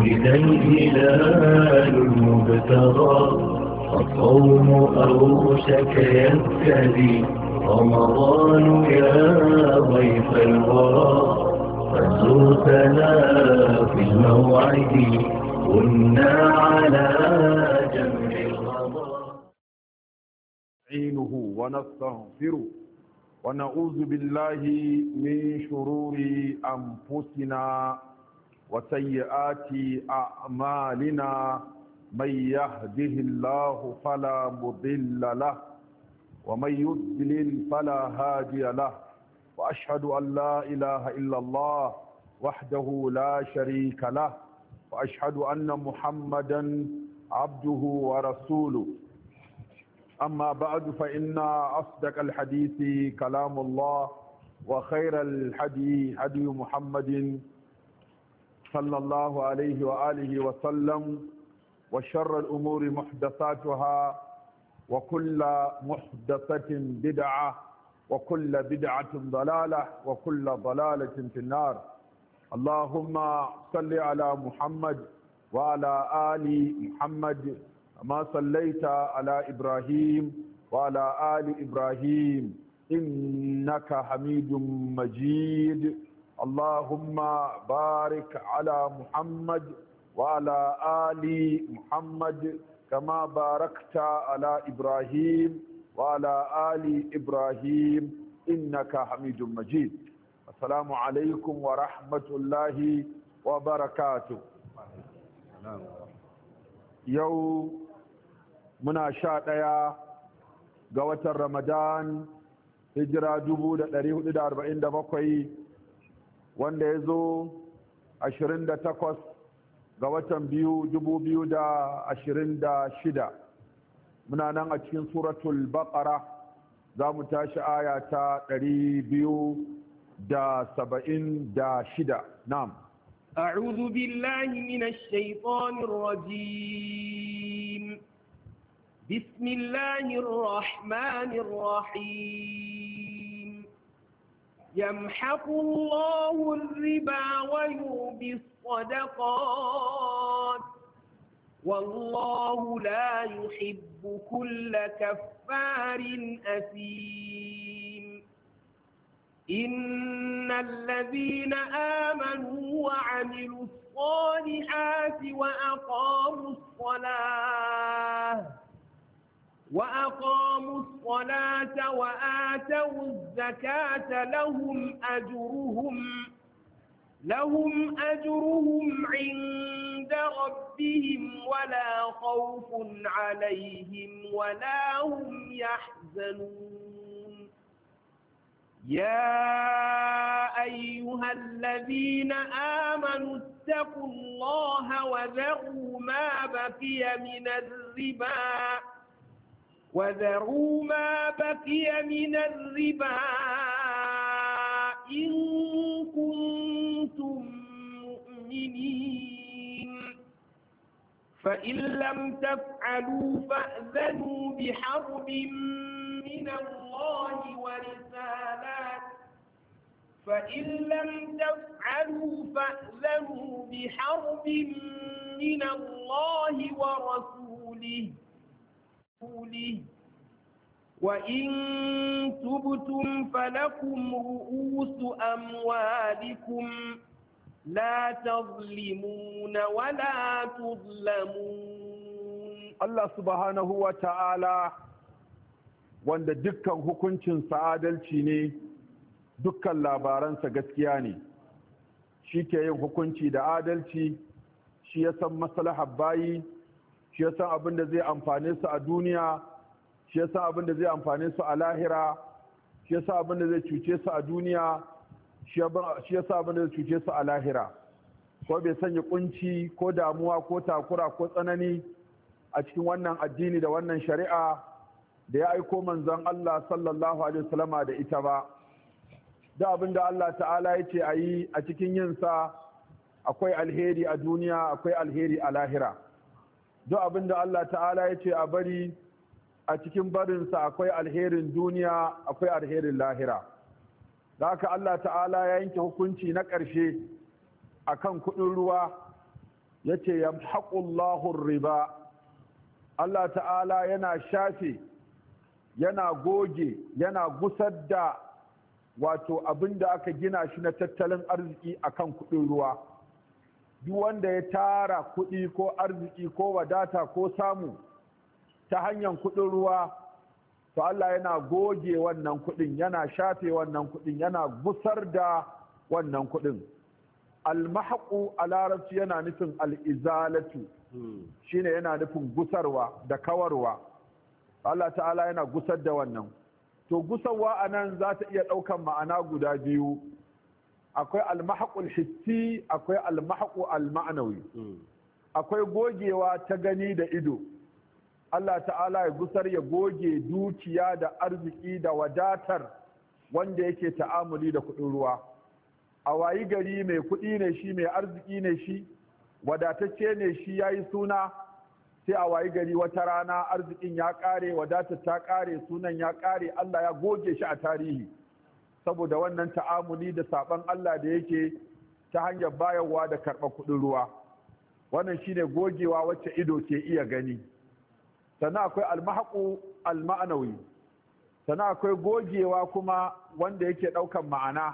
ولد الهلال المبتغى الصوم أوشك يبتدي رمضان يا ضيف الورى قد زرتنا في الموعد كنا على جمع الغضا نستعينه ونستغفره ونعوذ بالله من شرور أنفسنا وسيئات أعمالنا من يهده الله فلا مضل له ومن يضلل فلا هادي له وأشهد أن لا إله إلا الله وحده لا شريك له وأشهد أن محمدا عبده ورسوله أما بعد فإن أصدق الحديث كلام الله وخير الحديث هدي محمد صلى الله عليه وآله وسلم وشر الأمور محدثاتها وكل محدثة بدعة وكل بدعة ضلالة وكل ضلالة في النار. اللهم صل على محمد وعلى آل محمد كما صليت على إبراهيم وعلى آل إبراهيم إنك حميد مجيد. اللهم بارك على محمد وعلى آل محمد كما باركت على إبراهيم وعلى آل إبراهيم إنك حميد مجيد. السلام عليكم ورحمة الله وبركاته. يوم muna 11 ga watan Ramadan hijira 1447 wanda ya zo 28 ga watan 2026 muna nan a cikin suratul baqara za mu tashi aya ta 276. na'am أعوذ بالله من الشيطان الرجيم بسم الله الرحمن الرحيم يمحق الله الربا ويربي الصدقات والله لا يحب كل كفار أثيم إن الذين آمنوا وعملوا الصالحات وأقاموا الصلاة وآتوا الزكاة لهم أجرهم عند ربهم ولا خوف عليهم ولا هم يحزنون. يا أيها الذين آمنوا اتقوا الله وذروا ما بقي من الربا إن كنتم مؤمنين فإن لم تفعلوا فأذنوا بحرب من الله ورسوله وإن تبتم فلكم رؤوس أموالكم لا تظلمون ولا تظلمون. Allah subhanahu wa ta'ala wanda dukkan hukuncinsa adalci ne, dukkan labaransa gaskiya ne, shi ke yin hukunci da adalci, shi ya san maslahar bayi, shi ya san abin da zai amfane su a duniya, shi ya san abin da zai amfane su a lahira, shi ya san abin da zai cuce su a duniya, shi ya san abin da zai cuce su a lahira. Ko bai sanya kunci ko damuwa ko takura ko tsanani a cikin wannan addini da wannan shari'a da ya aiko manzon Allah sallallahu alaihi wasallama da ita ba. Da abin da Allah ta'ala ya ce a yi a cikin yinsa akwai alheri a duniya akwai alheri a lahira. Duk abin da Allah ta'ala ya ce a bari a cikin barinsa akwai alherin duniya akwai alherin lahira. Da haka Allah ta'ala ya yanke hukunci na ƙarshe akan kuɗin ruwa yace yamhaqullahu riba, Allah ta'ala yana shafe, yana goge, yana gusar da wato abinda aka gina shi na tattalin arziki akan kuɗin ruwa. Duk wanda ya tara kuɗi ko arziki ko wadata ko samu ta hanyar kuɗin ruwa, to Allah yana goge wannan kuɗin, yana shafe wannan kuɗin, yana gusar da wannan kuɗin. Almahqu a larabci yana nufin al'izalatu, shine yana nufin gusarwa da kawarwa. Allah ta'ala yana gusar da wannan. To gusarwa a nan za ta iya ɗaukan ma'ana guda biyu. Akwai almahqul hissi, akwai almahqu alma'nawi. Akwai gogewa ta gani da ido. Allah ta'ala ya gusar, ya goge dukiya da arziki da wadatar wanda yake ta'amuli da kuɗin ruwa. A wayi gari mai kuɗi ne shi, mai arziki ne shi, wadatacce ne shi, ya yi suna, sai a wayi gari wata rana arzikin ya ƙare, wadatar ta ƙare, sunan ya ƙare, Allah ya goge shi a tarihi saboda wannan ta'amuli da saɓon Allah da yake ta hanyar bayarwa da karɓar kuɗin ruwa. Wannan shine gogewa wacce ido ke iya gani. Sannan akwai almahaqu alma'nawi, sannan akwai gogewa kuma wanda yake ɗaukan ma'ana.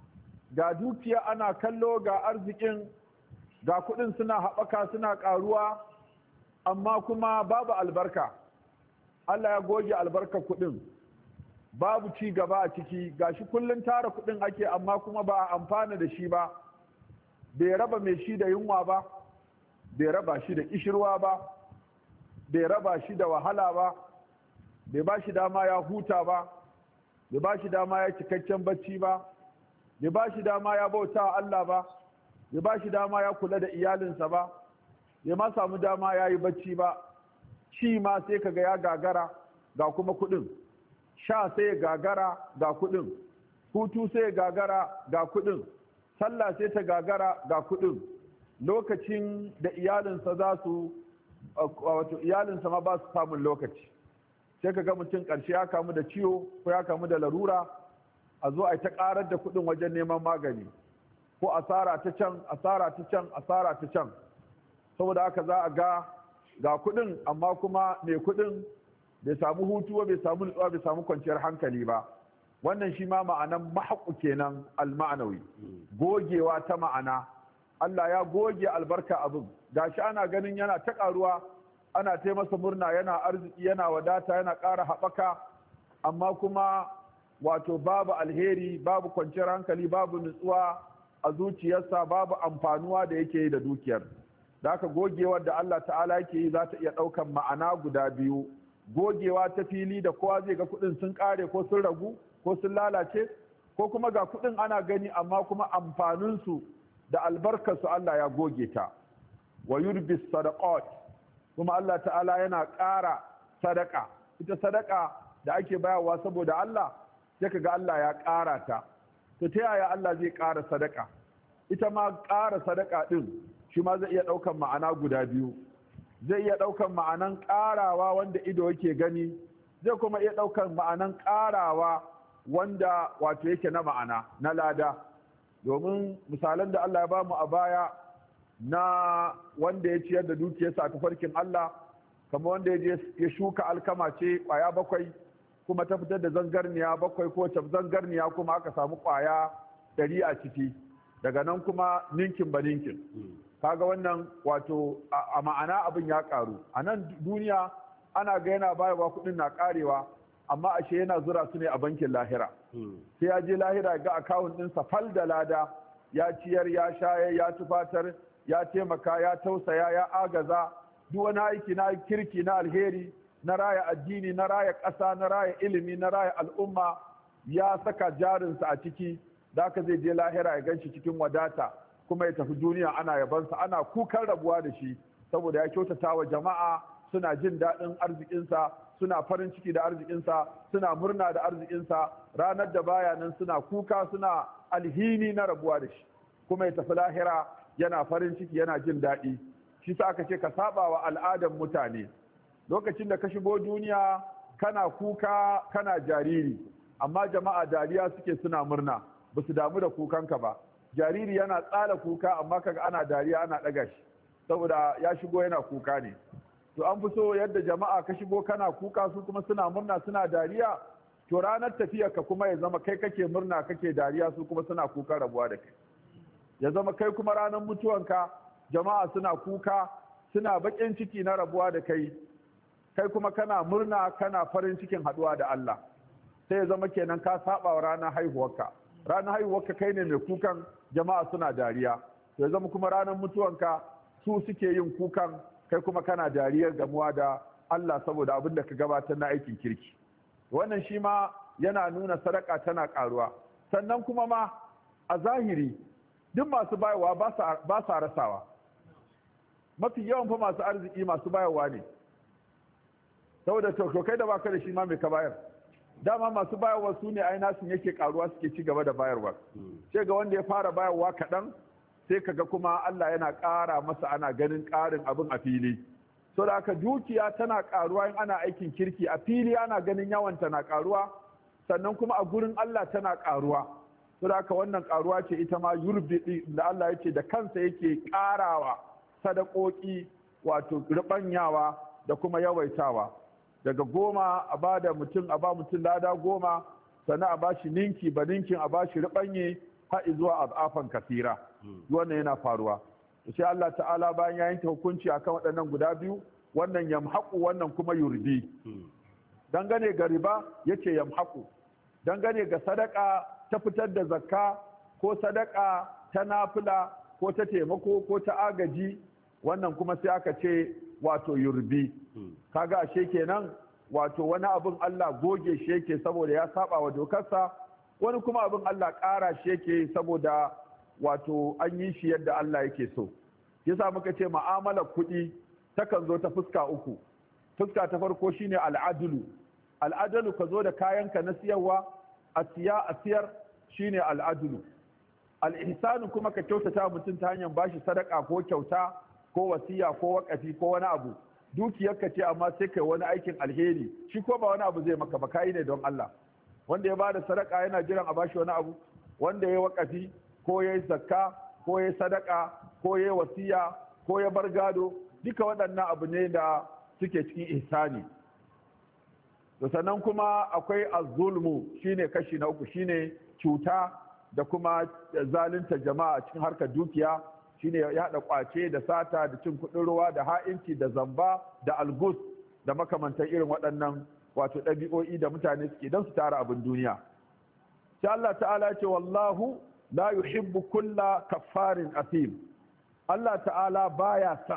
Ga dukiya ana kallo, ga arzikin, ga kuɗin suna haɓaka suna ƙaruwa, amma kuma babu albarka. Allah ya goge albarkar kuɗin, babu ci gaba a ciki. Gashi kullum tara kuɗin ake, amma kuma ba a amfana da shi ba. Bai raba mai shi da yunwa ba, bai raba shi da kishirwa ba, bai raba shi da wahala ba, bai ba shi dama ya huta ba, bai ba shi dama ya cikakken bacci ba, bai ba shi dama ya bauta wa Allah ba, bai ba shi dama ya kula da iyalinsa ba, bai ma samu dama ya yi bacci ba. Ci ma sai kaga ya gagara, ga kuma kuɗin. Sha sai ya gagara, ga kuɗin. Hutu sai ya gagara, ga kuɗin. Sallah sai ta gagara, ga kuɗin. Lokacin da iyalinsa za su wato iyalinsa ma ba su samun lokaci, sai ka ga mutum ƙarshe ya kamu da ciwo ko ya kamu da larura, a zo a ta ƙarar da kuɗin wajen neman magani, ko asara ta can, asara ta can, asara ta can. Saboda haka za a ga kuɗin, amma kuma mai kuɗin bai samu hutu ba, bai samu nutsuwa, bai samu kwanciyar hankali ba. Wannan shi ma ma'anan mahaqu kenan al-ma'nawi, gogewa ta ma'ana. Allah ya goge albarka abin, gashi ana ganin yana ta ƙaruwa, ana ta masa murna, yana arziki, yana wadata, yana ƙara haɓaka, amma kuma wato babu alheri, babu kwanciyar hankali, babu nutsuwa a zuciyarsa, babu amfanuwa da yake yi da dukiyar. Da haka gogewar da Allah ta'ala yake yi za ta iya ɗaukan ma'ana guda biyu. Gogewa ta fili da kowa zai ga kuɗin sun ƙare ko sun ragu ko sun lalace, ko kuma ga kuɗin ana gani amma kuma amfaninsu da albarkarsu Allah ya goge ta. Wa yurbi sadaqat, kuma Allah ta'ala yana ƙara sadaka. Ita sadaka da ake bayarwa saboda Allah, sai kaga Allah ya ƙara ta. To ta yaya Allah zai ƙara sadaka? Ita ma ƙara sadaka ɗin shi ma zai iya ɗaukan ma'ana guda biyu. Zai iya ɗaukan ma'anan ƙarawa wanda ido yake gani, zai kuma iya ɗaukan ma'anan ƙarawa wanda wato yake na ma'ana, na lada. Domin misalan da Allah ya ba mu a baya na wanda ya ciyar da dukiyarsa a tafarkin Allah, kamar wanda ya shuka alkama ce ƙwaya 7 kuma ta fitar da zangarniya 7, ko zangarniya kuma aka samu ƙwaya 100 a ciki, daga nan kuma ninkin ba ninkin. Kaga wannan wato a ma'ana abin ya ƙaru. A nan duniya ana ga yana bayarwa kuɗin na ƙarewa, amma ashe yana zura su ne a bankin lahira. Sai ya je lahira ga akawun ɗinsa fal da lada, ya ciyar, ya shaye, ya tufatar, ya taimaka, ya tausaya, ya agaza, duk wani aiki na kirki na alheri, na raya addini, na raya ƙasa, na raya ilimi, na raya al'umma, ya saka jarinsa a ciki. Da haka zai je lahira ya ganshi cikin wadata, kuma ya tafi duniya ana yabansa, ana kukan rabuwa da shi saboda ya kyautata wa jama'a, suna jin daɗin arzikinsa, suna farin ciki da arzikinsa, suna murna da arzikinsa. Ranar da baya nan suna kuka, suna alhini na rabuwa da shi, kuma ya tafi lahira yana farin ciki, yana jin daɗi. Shi sa aka ce ka saba wa al'adar mutane. Lokacin da ka shigo duniya kana kuka, kana jariri, amma jama'a dariya suke, suna murna, ba su damu da kukanka ba. Jariri yana tsala kuka, amma kaga ana dariya, ana ɗaga shi saboda ya shigo yana kuka ne. To an fi so yadda jama'a ka shigo kana kuka su kuma suna murna suna dariya, to ranar tafiyarka kuma ya zama kai kake murna kake dariya su kuma suna kuka rabuwa da kai. Ya zama kai kuma ranar mutuwanka jama'a suna kuka suna baƙin ciki na rabuwa da kai, kai kuma kana murna kana farin cikin haɗuwa da Allah. Sai ya zama kenan ka saba wa ranar haihuwarka. Ranar haihuwarka kai ne mai kukan, jama'a suna dariya. To ya zama kuma ranar mutuwanka su suke yin kukan, kai kuma kana dariyar gamuwa da Allah saboda abin da ka gabatar na aikin kirki. Wannan shi ma yana nuna sadaka tana karuwa. Sannan kuma ma a zahiri duk masu bayarwa ba sa rasawa. Mafi yawan fa masu arziki masu bayarwa ne. Saboda to kai da baka da shi ma mai ka bayar. Dama masu bayarwa su ne ai nasu yake karuwa suke ci gaba da bayarwa. Sai ga wanda ya fara bayarwa kaɗan sai kaga kuma Allah yana ƙara masa, ana ganin ƙarin abin a fili. So da haka dukiya tana ƙaruwa in ana aikin kirki, a fili ana ganin yawan tana ƙaruwa, sannan kuma a gurin Allah tana ƙaruwa. So da haka wannan ƙaruwa ce ita ma yurbi da Allah yake da kansa yake ƙarawa sadakoki, wato ribanyawa da kuma yawaitawa. Daga 10 a ba da mutum, a ba mutum lada 10, sannan a ba shi ninki ba ninkin, a ba shi ribanye har zuwa azafan kasira. Wannan yana faruwa. Sai Allah ta'ala bayan ya yanke hukunci akan waɗannan guda biyu, wannan yamhaqu wannan kuma yurdi. Dangane ga riba yace yamhaqu. Dangane ga sadaka ta fitar da zakka ko sadaka ta nafila ko ta taimako ko ta agaji, wannan kuma sai aka ce wato yurdi. Kaga ashe kenan wato wani abin Allah goge shi yake saboda ya saba wa dokarsa, wani kuma abin Allah ƙara shi yake saboda wato an yi shi yadda Allah yake so. Yasa muka ce ma'amalar kuɗi takan zo ta fuska uku. Fuska ta farko shine al'adulu. Al'adalu ka zo da kayanka na siyarwa a siyar shine al'adulu. Al'ihsanu kuma ka kyautata mutum ta hanyar bashi sadaka ko kyauta ko wasiya ko wakafi ko wani abu. Dukiyarka ce amma sai kai wani aikin alheri, shi ko ba wani abu zai maka ba, kai ne don Allah. Wanda ya bada sadaka yana jiran a bashi wani abu, wanda ya wakafi ko ya yi zakka ko ya yi sadaka ko ya yi wasiya ko ya bar gado, duka waɗannan abu ne da suke cikin ihsani. To sannan kuma akwai az-zulmu, shine kashi na uku, shine cuta da kuma zalunta jama'a cikin harkar dukiya, shine ya haɗa kwace da sata da cin kuɗin ruwa da ha'inci da zamba da algus da makamantan irin waɗannan wato ɗabi'o'i da mutane suke don su tara abin duniya. Sai Allah ta'ala ya ce wallahu la yuhibbu kulla kaffarin athim. Allah ta'ala baya son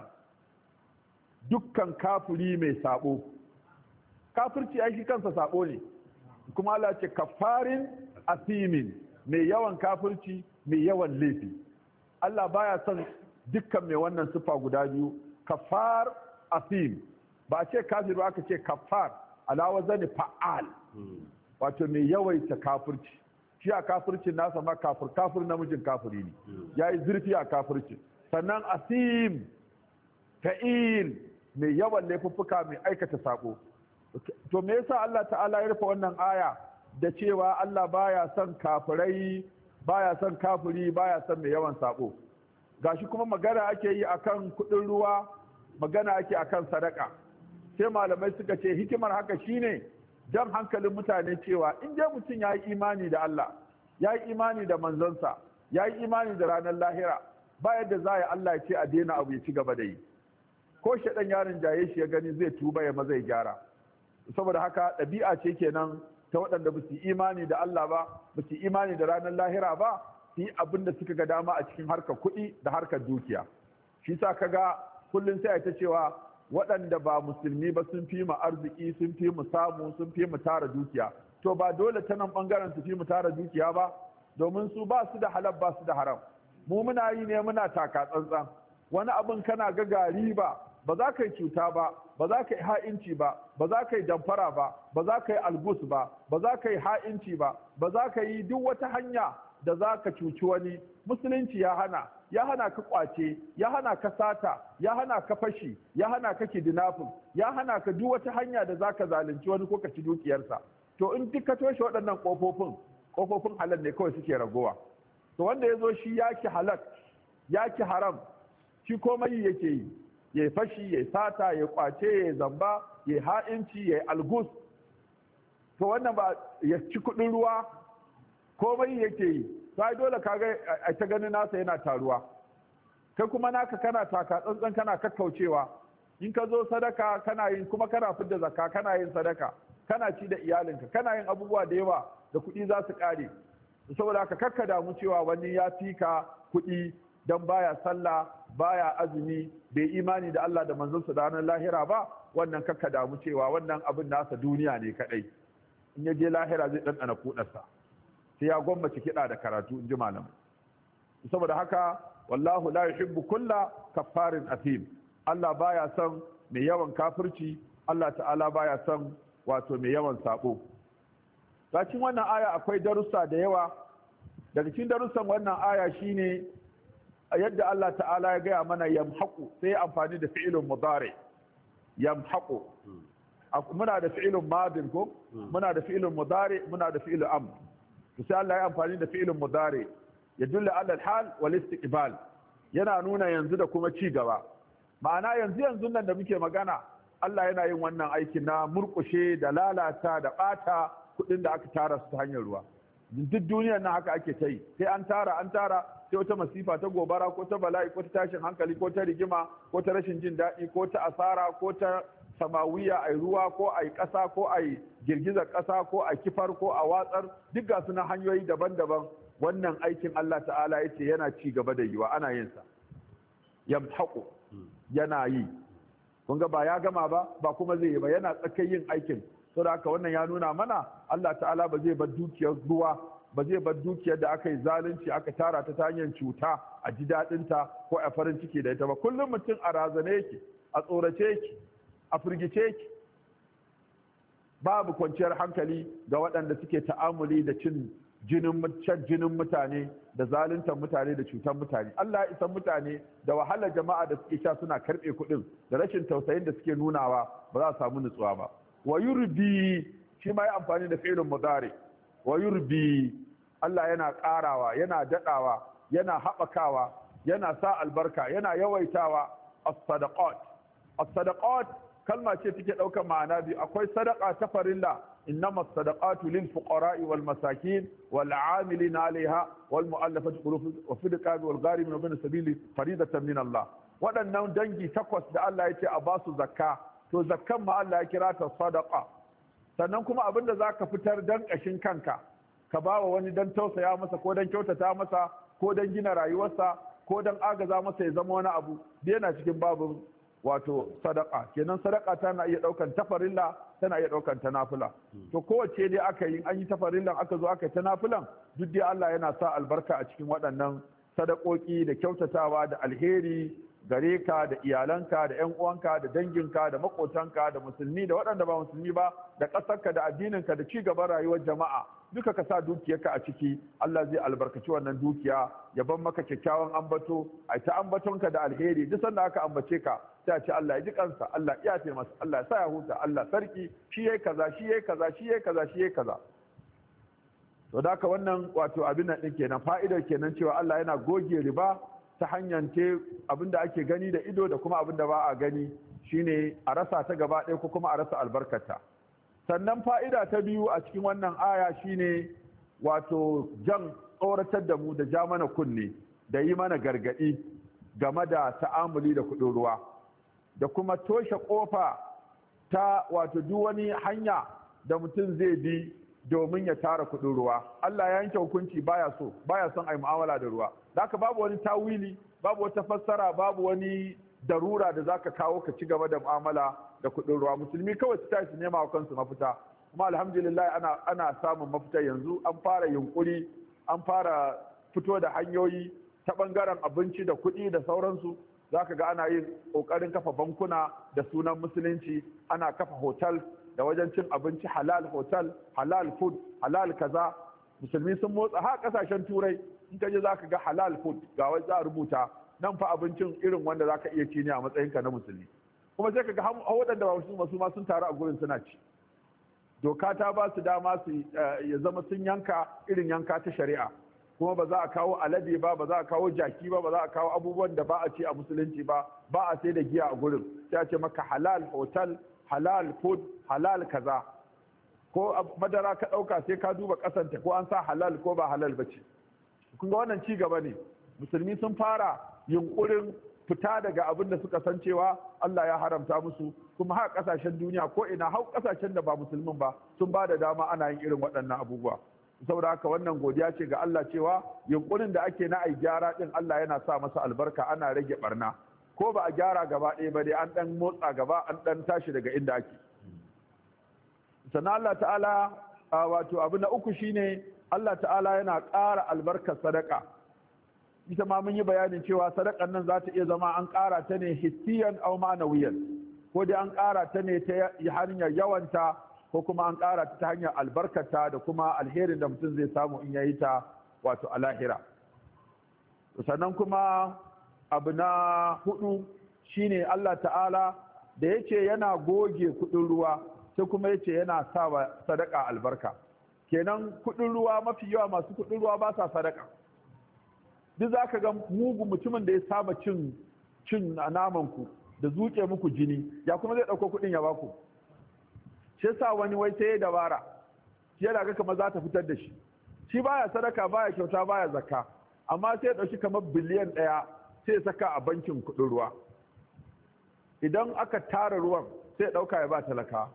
dukkan kafiri mai sabo. Kafirci ai shi kansa sabo ne. Kuma Allah ya ce kaffarin athimin, mai yawan kafirci, mai yawan laifi. Allah baya son dukkan mai wannan sifa guda biyu, kaffar athim. Ba a ce kafir ba, aka ce kaffar ala wazani fa'al. Wato mai yawaita kafirci. Shi a kafircin nasa ma kafir namijin kafiri ne, ya yi zurfi a kafircin. Sannan asim fa'il, mai yawan laifuffuka, mai aikata sako. To me yasa Allah ta'ala ya rufe wannan aya da cewa Allah baya son kafirai, baya son kafiri, baya son mai yawan sako? Gashi kuma magana ake yi akan kuɗin ruwa, magana ake akan sadaka. Sai malamai suka ce hikimar haka shine jan hankalin mutane cewa in dai mutum ya yi imani da Allah, ya yi imani da manzansa, ya yi imani da ranar lahira, ba yadda za a Allah ya ce a daina abu ya ci gaba da yi. Ko shaɗan yaron jaye shi ya gani zai tuba ya maza ya gyara. Saboda haka ɗabi'a ce kenan ta waɗanda ba su imani da Allah ba, ba su imani da ranar lahira ba, su yi abin da suka ga dama a cikin harkar kuɗi da harkar dukiya. Shi sa kaga kullum sai a ta cewa waɗanda ba musulmi ba sun fi mu arziki, sun fi mu samu, sun fi mu tara dukiya. To ba dole ta nan ɓangaren su fi mu tara dukiya ba, domin su ba su da halal ba su da haram. Mu muna yi ne muna taka tsantsan. Wani abin kana ga gari ba za ka yi cuta ba za ka yi ha'inci ba za ka yi damfara ba za ka yi algus ba za ka yi ha'inci ba za ka yi duk wata hanya da za ka cuci wani. Musulunci ya hana ka kwace, ya hana ka sata, ya hana ka fashi, ya hana ka kidnapping, ya hana ka duk wata hanya da za ka zalunci wani ko ka ci dukiyarsa. To in duk ka toshe waɗannan ƙofofin halal ne kawai suke ragowa. To wanda ya zo shi ya ki halal, ya ki haram, shi komai yake yi, ya fashi, ya sata, ya kwace, ya zamba, ya ha'inci, ya algus. To wannan ba ya ci kuɗin ruwa, komai yake yi, sai dole kaga a ta ganin nasa yana taruwa. Kai kuma naka kana taka tsantsan, kana kakkaucewa. In ka zo sadaka kana yin, kuma kana fidda zakka, kana yin sadaka, kana ci da iyalinka, kana yin abubuwa da yawa da kuɗi za su ƙare. Saboda haka kakka damu cewa wani ya fi ka kuɗi don baya sallah, baya azumi, bai imani da Allah da manzonsa da ranar lahira ba, wannan kakka damu cewa wannan abin nasa duniya ne kaɗai. In ya je lahira zai ɗanɗana kuɗarsa, sai ya gwammace kiɗa da karatu, in ji malamai. Saboda haka wallahu la yuhibbu kulla kaffarin athim. Allah baya son mai yawan kafirci, Allah ta'ala baya son wato mai yawan sabo. Cikin wannan aya akwai darussa da yawa. Daga cikin darussan wannan aya shine yadda Allah ta'ala ya gaya mana yamhaqu, sai ya amfani da fi'ilun mudari. Yamhaqu. Muna da fi'ilun madin ko? Muna da fi'ilun mudari, muna da fi'ilun amr. Sai Allah ya amfani da fi'ilun mudari. Yadullu ala al-hal wal istiqbal. Yana nuna yanzu da kuma ci gaba. Ma'ana yanzu nan da muke magana, Allah yana yin wannan aikin na murƙushe da lalata da ɓata kuɗin da aka tara su ta hanyar ruwa. Duk duniyar nan haka ake ta yi, sai an tara sai wata masifa ta gobara ko ta bala'i ko ta tashin hankali ko ta rigima ko ta rashin jin daɗi ko ta asara ko ta samawiya a ruwa ko a ƙasa ko a girgizar ƙasa ko a kifar ko a watsar, duk ga suna hanyoyi daban-daban. Wannan aikin Allah ta'ala ya ce yana ci gaba da yiwa, ana yin sa. Yamhaqu, yana yi. Kun ga ba ya gama ba kuma zai yi ba, yana tsakai yin aikin. Saboda haka wannan ya nuna mana Allah ta'ala ba zai bar dukiyar ruwa, ba zai bar dukiyar da aka yi zalunci aka tara ta hanyar cuta a ji daɗinta ko a farin ciki da ita ba. Kullum mutum a razane yake, a tsorace yake, a firgice yake. Babu kwanciyar hankali ga waɗanda suke ta'amuli da cin jinin mutane da zaluntar mutane da cutar mutane. Allah ya isan mutane da wahalar jama'a da suke sha suna karɓe kuɗin da rashin tausayin da suke nunawa, ba za su samu nutsuwa ba. Wa yurbi, shi ma ya amfani da fi'ilun mudari. Wa yurbi, Allah yana ƙarawa, yana daɗawa, yana haɓakawa, yana sa albarka, yana yawaitawa. As-sadaqat. As-sadaqat kalma ce take ɗaukar ma'ana biyu. Akwai sadaqa ta farilla, إنما الصدقات للفقراء والمساكين والعاملين عليها والمؤلفة قلوبهم وفي الرقاب والغارمين وابن السبيل فريضة من الله. waɗannan dangi takwas da Allah ya ce a basu zakka, to zakkan ma Allah ya kira ta sadaqa. Sannan kuma abin da zaka fitar dan ƙashin kanka, ka bawa wani dan tausaya masa ko dan kyautata masa ko dan gina rayuwarsa ko dan agaza masa ya zama wani abu, yana cikin babin wato sadaka. Kenan sadaka tana iya daukan tafarilla, tana iya daukan ta nafila. To kowace dai aka yi, an yi tafarillan aka zo aka yi ta nafilan, duk dai Allah yana sa albarka a cikin waɗannan sadakoki da kyautatawa da alheri gare ka da iyalanka da ƴan uwanka da danginka da makotanka da musulmi da waɗanda ba musulmi ba, da ƙasarka da addininka da ci gaban rayuwar jama'a. Duka ka sa dukiyarka a ciki, Allah zai albarkaci wannan dukiya, ya ban maka kyakkyawan ambato, ai ta ambatonka da alheri. Duk sanda aka ambace ka sai a ce Allah ya ji kansa, Allah ya yafe masa, Allah ya sa ya huta, Allah sarki, shi yayi kaza, shi yayi kaza, shi yayi kaza, shi yayi kaza. To da haka wannan wato abin nan din kenan, fa'idar kenan cewa Allah yana goge riba ta hanyar abinda ake gani da ido da kuma abinda ba a gani, shine a rasa ta gaba ɗaya ko kuma a rasa albarkata. Sannan fa'ida ta biyu a cikin wannan aya shine wato jan tsoratar da mu da ja mana kunne da yi mana gargaɗi game da ta'amuli da kuɗin ruwa, da kuma toshe ƙofa ta wato duk wani hanya da mutum zai bi domin ya tara kuɗin ruwa. Allah ya yanke hukunci baya son ai mu'amala da ruwa. Haka babu wani tawili, babu wata fassara, babu wani darura da zaka kawo ka ci gaba da mu'amala da kuɗin ruwa. Musulmi kawai su tashi nema wa kansu mafita, kuma alhamdulillah ana samun mafita yanzu. An fara yunkuri, an fara fito da hanyoyi ta bangaren abinci da kuɗi da sauransu. Zaka ga ana yin ƙoƙarin kafa bankuna da sunan musulunci, ana kafa hotel da wajen cin abinci, halal hotel, halal food, halal kaza. Musulmi sun motsa ha kasashen turai, in ka je za ka ga halal food, ga wai za a rubuta nan fa abincin irin wanda za ka iya ci ne a matsayinka na musulmi. Kuma sai ka ga waɗanda ba musulmi su ma sun taru a gurin suna ci. Doka ta ba su dama su ya zama sun yanka irin yanka ta shari'a. kuma ba za a kawo alade ba, ba za a kawo jaki ba, ba za a kawo abubuwan da ba a ci a musulunci ba, ba a sai da giya a gurin, sai a ce maka halal hotel, halal food, halal kaza. Ko madara ka ɗauka sai ka duba ƙasanta ko an sa halal ko ba halal ba ce. Kun ga wannan ci gaba ne. Musulmi sun fara yunkurin fita daga abin da suka san cewa Allah ya haramta musu, kuma har ƙasashen duniya ko ina har ƙasashen da ba musulmin ba sun ba da dama ana yin irin waɗannan abubuwa. Saboda haka wannan godiya ce ga Allah cewa yunkurin da ake na ai gyara din Allah yana sa masa albarka, ana rage barna. Ko ba a gyara gaba ɗaya ba dai an ɗan motsa gaba, an ɗan tashi daga inda ake. Sannan Allah ta'ala wato abu na uku shine Allah ta'ala yana ƙara albarkar sadaka. Ita ma mun yi bayanin cewa sadakan nan za ta iya zama an ƙara ta ne hissiyan aw ma'nawiyan, ko dai an ƙara ta ne ta hanyar yawanta, ko kuma an ƙara ta hanyar albarkata da kuma alherin da mutum zai samu in yayi ta wato a lahira. Sannan kuma abu na hudu shine Allah ta'ala da yace yana goge kudin ruwa, sai kuma yace yana sa wa sadaka albarka. Kenan kudin ruwa, mafi yawa masu kudin ruwa ba sa sadaka. Duk za ka ga mugu mutumin da ya saba cin naman ku da zuke muku jini, ya kuma zai ɗauko kuɗin ya baku. Shi yasa wani wai sai ya dabara, shi yana ga kamar za ta fitar da shi. Shi baya sadaka, baya kyauta, baya zakka, amma sai ya ɗauki kamar biliyan 1 sai ya saka a bankin kuɗin ruwa. Idan aka tara ruwan sai ya ɗauka ya ba talaka.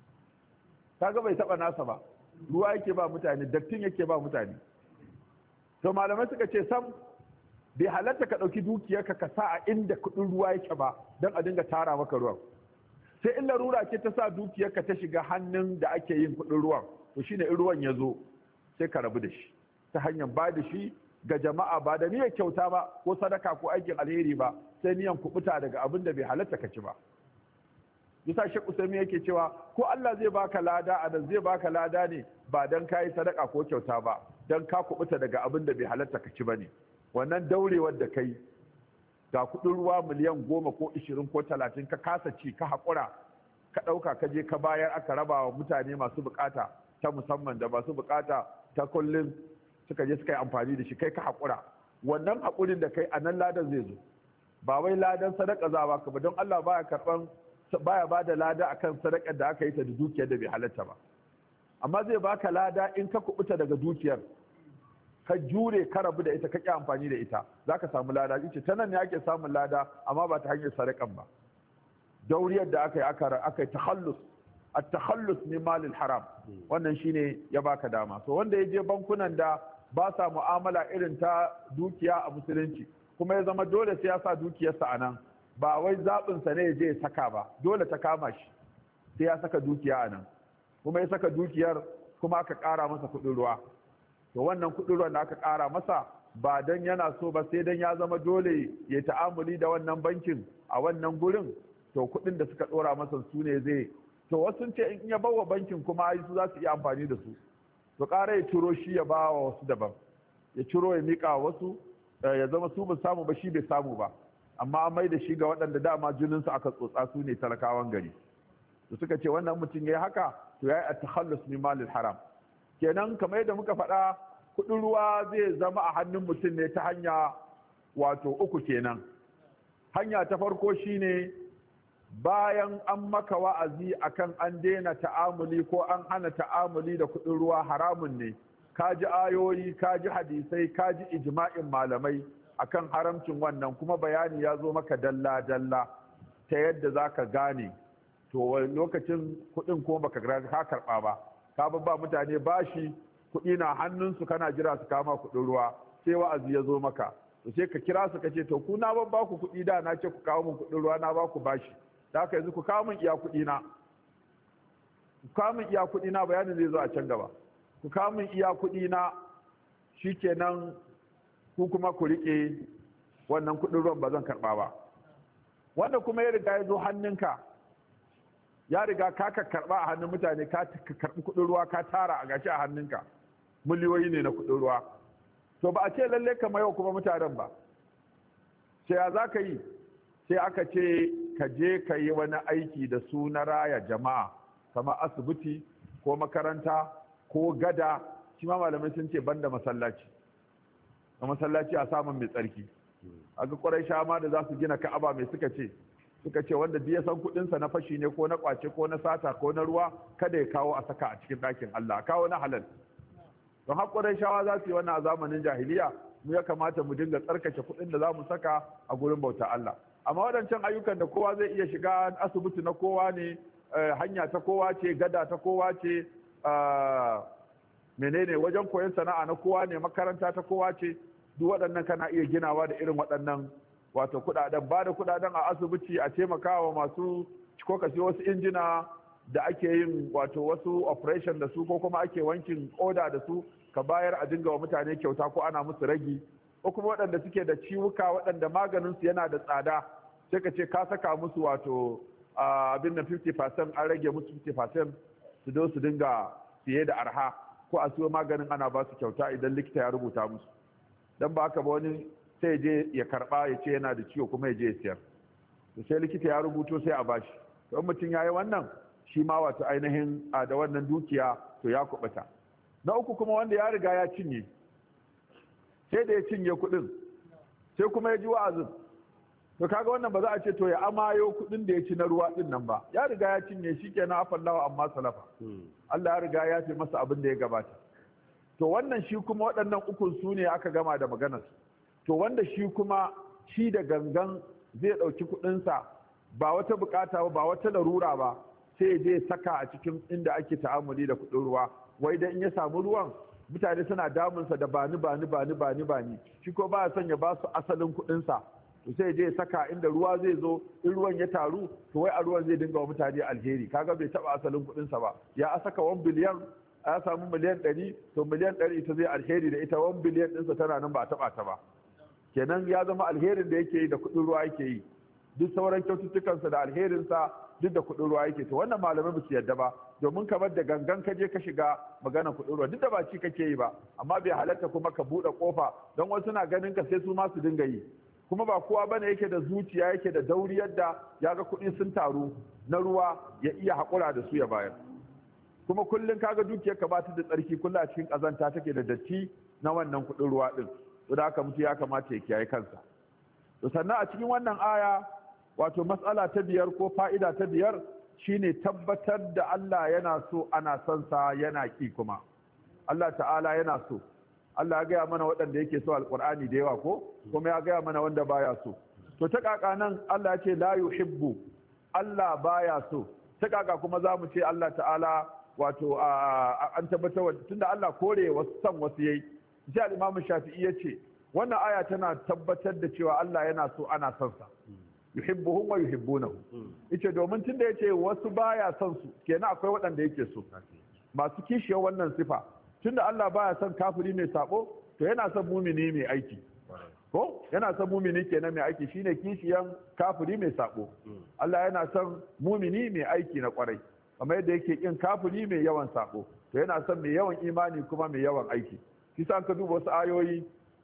Kaga bai taɓa nasa ba, ruwa yake ba mutane, dattin yake ba mutane. To malamai suka ce sam bai halatta ka ɗauki dukiyarka ka sa a inda kuɗin ruwa yake ba don a dinga tara maka ruwan. Sai in larura ce ta sa dukiyarka ta shiga hannun da ake yin kuɗin ruwan, to shine in ruwan ya zo sai ka rabu da shi ta hanyar ba da shi ga jama'a, ba da niyyar kyauta ba ko sadaka ko aikin alheri ba, sai niyyar kubuta daga abin da bai halatta ka ci ba. Yasa Sheikh Usaimi yake cewa ko Allah zai baka lada a nan, zai baka lada ne ba dan kayi sadaka ko kyauta ba, dan ka kubuta daga abin da bai halatta ka ci bane. Wannan daurewar da kai ga kudin ruwa miliyan 10 ko 20 ko 30 ka kasa ci, ka haƙura, ka ɗauka ka je ka bayar, aka raba wa mutane masu bukata ta musamman da masu bukata ta kullum, suka je suka yi amfani da shi, kai ka haƙura. Wannan haƙurin da kai a nan ladan zai zo, ba wai ladan sadaka za ba ka ba, don Allah baya ba da lada akan sadakar da aka yi ta da dukiyar da bai halatta ba, amma zai baka lada in ka kubuta daga dukiyar, ka jure, ka rabu da ita, ka ƙi amfani da ita, za ka samu lada. Ita ta nan ne ake samun lada, amma ba ta hanyar sadakan ba. Dauriyar da aka yi takhallus, at-takhallus min malil haram, wannan shine ya baka dama. So wanda ya je bankunan da ba sa mu'amala irin ta dukiya a musulunci, kuma ya zama dole sai ya sa dukiyarsa a nan, ba wai zaɓinsa ne ya je ya saka ba, dole ta kama shi sai ya saka dukiya a nan, kuma ya saka dukiyar kuma aka ƙara masa kuɗin ruwa. To wannan kuɗin ruwan da aka ƙara masa ba don yana so ba, sai don ya zama dole ya ta'amuli da wannan bankin a wannan gurin, to kuɗin da suka ɗora masa su ne zai. To wasu ce in ya bawa bankin kuma ai su za su iya amfani da su, to ƙara ya ciro shi ya ba wa wasu daban, ya ciro ya miƙa wasu, ya zama su ba samu ba, shi bai samu ba, amma an mai da shi ga waɗanda dama jininsu aka tsotsa, su ne talakawan gari. Da suka ce wannan mutum ya yi haka, to ya yi a takhallus min malil haram. Kenan kamar yadda muka faɗa, kuɗin ruwa zai zama a hannun mutum ne ta hanya wato uku kenan. Hanya ta farko shine bayan an maka wa'azi akan an daina ta'amuli ko an hana ta'amuli da kuɗin ruwa haramun ne, ka ji ayoyi, ka ji hadisai, ka ji ijma'in malamai akan haramcin wannan, kuma bayani ya zo maka dalla-dalla ta yadda za ka gane. To lokacin kuɗin ko baka ka karɓa ba, ka ba mutane bashi, kuɗi na hannunsu, kana jira su kama kuɗin ruwa, sai wa'azi ya zo maka, to sai ka kira su ka ce to ku na ba ku kuɗi da na ce ku kawo min kuɗin ruwa, na ba ku bashi, da haka yanzu ku kawo min iya kuɗi na, ku kawo min iya kuɗi na, bayanin zai zo a can gaba. Ku kawo min iya kuɗi na, shikenan ku kuma ku riƙe wannan kuɗin ruwan, ba zan karɓa ba. Wanda kuma ya riga ya zo hannunka, ya riga ka karɓa a hannun mutane, ka karɓi kuɗin ruwa ka tara a gashi a hannunka, miliyoyi ne na kuɗin ruwa, to ba a ce lalle ka mayo kuma mutanen ba. Sai ya za ka yi? Sai aka ce ka je ka yi wani aiki da su na raya jama'a, kamar asibiti ko makaranta ko gada, shi ma malamai sun ce banda masallaci. na masallaci a samun mai tsarki. Aga Qurayshawa ma da za su gina Ka'aba mai suka ce wanda duk ya san kuɗinsa na fashi ne ko na kwace ko na sata ko na ruwa kada ya kawo a saka a cikin ɗakin Allah, kawo na halal. Don har Qurayshawa za su yi wannan a zamanin jahiliya, mu ya kamata mu dinga tsarkake kuɗin da za mu saka a gurin bauta Allah. Amma waɗancan ayyukan da kowa zai iya shiga, asibiti na kowa ne, hanya ta kowa ce, gada ta kowa ce, menene wajen koyon sana'a na kowa ne, makaranta ta kowa ce, duk waɗannan kana iya ginawa da irin waɗannan wato kuɗaɗen. Ba da kuɗaɗen a asibiti a taimakawa masu ko kasi wasu injina da ake yin wato wasu operation da su, ko kuma ake wankin oda da su, ka bayar a dinga wa mutane kyauta ko ana musu ragi. Ko kuma waɗanda suke da ciwuka waɗanda maganinsu yana da tsada, sai ka ce ka saka musu wato abin da 50% an rage musu 50% su do su dinga siye da arha, ko a siyo maganin ana ba su kyauta idan likita ya rubuta musu. Dan ba haka ba wani sai je ya karba ya ce yana da ciwo kuma ya je ya siyar, to sai likita ya rubuto sai a bashi. To in mutum ya yi wannan, shi ma wato ainihin da wannan dukiya to ya kubuta. Na uku kuma wanda ya riga ya cinye, sai da ya cinye kuɗin sai kuma ya ji wa'azin, to kaga wannan ba za a ce to ya amayo kuɗin da ya ci na ruwa din nan ba, ya riga ya cinye, shi kenan afallahu amma salafa, Allah ya riga ya ce masa abin da ya gabata. To wannan shi kuma waɗannan ukun su ne aka gama da maganar. To wanda shi kuma shi da gangan zai ɗauki kuɗinsa ba wata bukata ba wata larura ba, sai je saka a cikin inda ake ta'amuli da kuɗin ruwa, wai dan in ya samu ruwan mutane suna damunsa da bani, shi ko ba ya son ya ba su asalin kuɗinsa, to sai je saka inda ruwa zai zo, in ruwan ya taru to wai a ruwan zai dinga wa mutane alheri. Kaga bai taɓa asalin kuɗinsa ba, ya saka 1 biliyan ya samu miliyan 100, to miliyan 100 ita zai alheri da ita, 1 biliyan ɗinsa tana nan ba a taɓa ta ba. Kenan ya zama alherin da yake yi da kuɗin ruwa yake yi, duk sauran kyaututtukansa da alherinsa duk da kuɗin ruwa yake. To wannan malamai ba su yadda ba, domin kamar da gangan ka je ka shiga magana kuɗin ruwa, duk da ba ci kake yi ba, amma bai halatta kuma ka buɗe ƙofa don wasu na ganin ka sai su ma su dinga yi. Kuma ba kowa bane yake da zuciya yake da dauriyar da ya ga kuɗi sun taru na ruwa ya iya haƙura da su ya bayar. Kuma kullum kaga dukiyar ka ba ta da tsarki, kullum a cikin ƙazanta take da datti na wannan kuɗin ruwa ɗin. To da haka mutum ya kamata ya kiyaye kansa. To sannan a cikin wannan aya wato matsala ta biyar ko fa'ida ta biyar shine tabbatar da Allah yana so, ana son sa, yana ki kuma. Allah ta'ala yana so. Allah ya gaya mana waɗanda yake so alƙur'ani da yawa ko kuma ya gaya mana wanda baya so. To ta kaka nan Allah ya ce la yuhibbu, Allah baya so. Ta kaka kuma za mu ce Allah ta'ala wato an tabbatar, tunda Allah kore wasu san wasu yayi. Sai al-Imam Shafi'i ya ce wannan aya tana tabbatar da cewa Allah yana so, ana son sa. Yuhibbuhum wa yuhibbunahu. Yace domin tunda yace wasu baya son su, kenan akwai waɗanda yake so. Masu kishiyar wannan sifa. Tunda Allah baya son kafiri mai sabo, to yana son mumini mai aiki. Ko yana son mumini kenan mai aiki, shine kishiyan kafiri mai sabo. Allah yana son mumini mai aiki na kwarai, kamar yadda yake kin kafiri mai yawan sabo. To yana son mai yawan imani kuma mai yawan aiki. Kisa ka duba wasu ayoyi